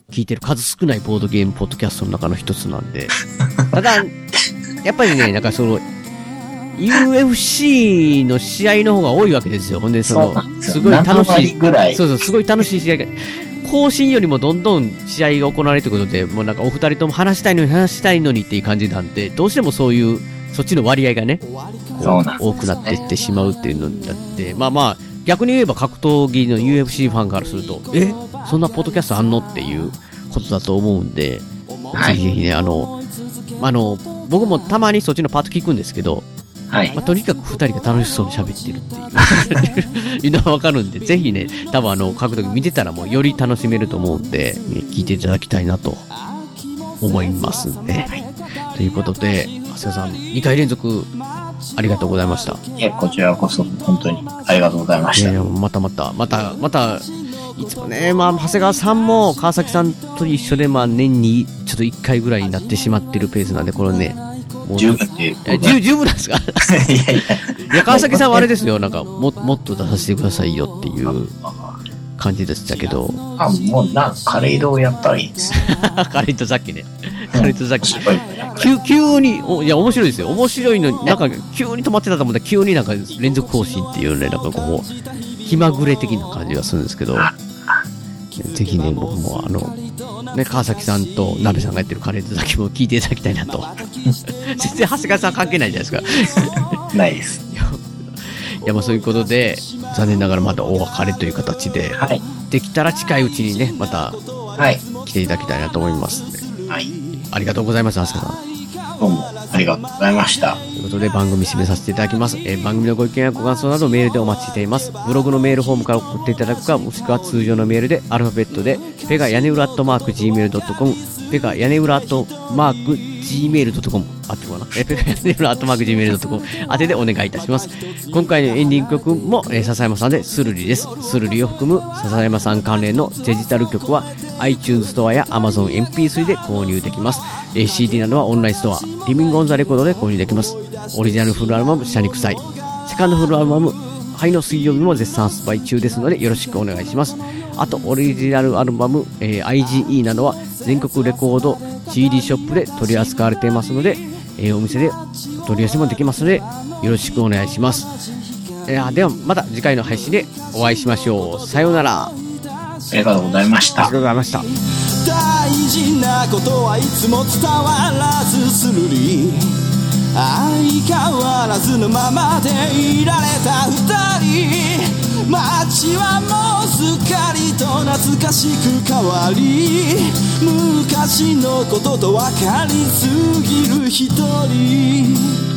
聞いてる数少ないボードゲームポッドキャストの中の一つなんで。ただ、やっぱりね、なんかその、ユーエフシー の試合の方が多いわけですよ。ほんで、その、すごい楽しい。 ぐらい。 そうそう、すごい楽しい試合が。更新よりもどんどん試合が行われるということで、もうなんかお二人とも話したいのに話したいのにっていう感じなんで、どうしてもそういう、そっちの割合がね、 そうなんですね、 多くなっていってしまうっていうのだって、まあまあ、逆に言えば格闘技の ユーエフシー ファンからすると、えそんなポッドキャストあんのっていうことだと思うんで、はい、ぜひぜひね、あの、あの、僕もたまにそっちのパート聞くんですけど、はい。まあ、とにかく二人が楽しそうに喋ってるっていう、いうのはわかるんで、ぜひね、多分あの、格闘技見てたらもうより楽しめると思うんで、聞いていただきたいなと思いますんで、はい。ということで、長谷川さん、にかい連続、ありがとうございました。 いや、こちらこそ、本当に、ありがとうございました。いや、 またまた、また、また、いつもね、まあ、長谷川さんも川崎さんと一緒で、まあ、年にちょっといっかいぐらいになってしまってるペースなんで、これね、 十分って十十分なんですかいやいや。いや、川崎さんはあれですよ、なんか、も、もっと出させてくださいよっていう感じでしたけど。 あ、もうな、カレードをやったらいいです。 カレードさっきね。カレードさっき。急、急に、お、いや、面白いですよ。面白いのに、なんか、急に止まってたと思ったら、急になんか連続更新っていうね、なんかこう、気まぐれ的な感じがするんですけど、ぜひね、僕もあの、ね、川崎さんと鍋さんがやってるカレードだけも聞いていただきたいなと。全然長谷川さん関係ないじゃないですか。 ないです。 いや、まあそういうことで、残念ながらまたお別れという形で、はい、できたら近いうちにね、また、はい、来ていただきたいなと思いますので、はい。ありがとうございます、長谷川さん。 どうもありがとうございました。 ということで番組締めさせていただきます。えー、番組のご意見やご感想などメールでお待ちしています。ブログのメールフォームから送っていただくか、もしくは通常のメールでアルファベットでペガ屋根裏アットマーク ジーメールドットコム ペガ屋根裏アットマーク ジーメールドットコム あってるかな、えー、ペガ屋根裏アットマーク ジーメールドットコム 宛てでお願いいたします。今回のエンディング曲も、えー、笹山さんでスルリです。スルリを含む笹山さん関連のデジタル曲は iTunes ストアや Amazon エムピースリー で購入できます。えー、シーディー などはオンラインストアリビングオンザレコードで購入できます。オリジナルフルアルバム、シャニクサイ。セカンドフルアルバム、灰の水曜日も絶賛発売中ですので、よろしくお願いします。あと、オリジナルアルバム、えー、アイジーイー などは、全国レコード シーディー ショップで取り扱われていますので、えー、お店で取り寄せもできますので、よろしくお願いします。えー、では、また次回の配信でお会いしましょう。さようなら。 ありがとうございました。 ありがとうございました。 大事なことはいつも伝わらずするり、相変わらずのままでいられた二人、街はもうすっかりと懐かしく変わり、昔のことと分かりすぎる一人。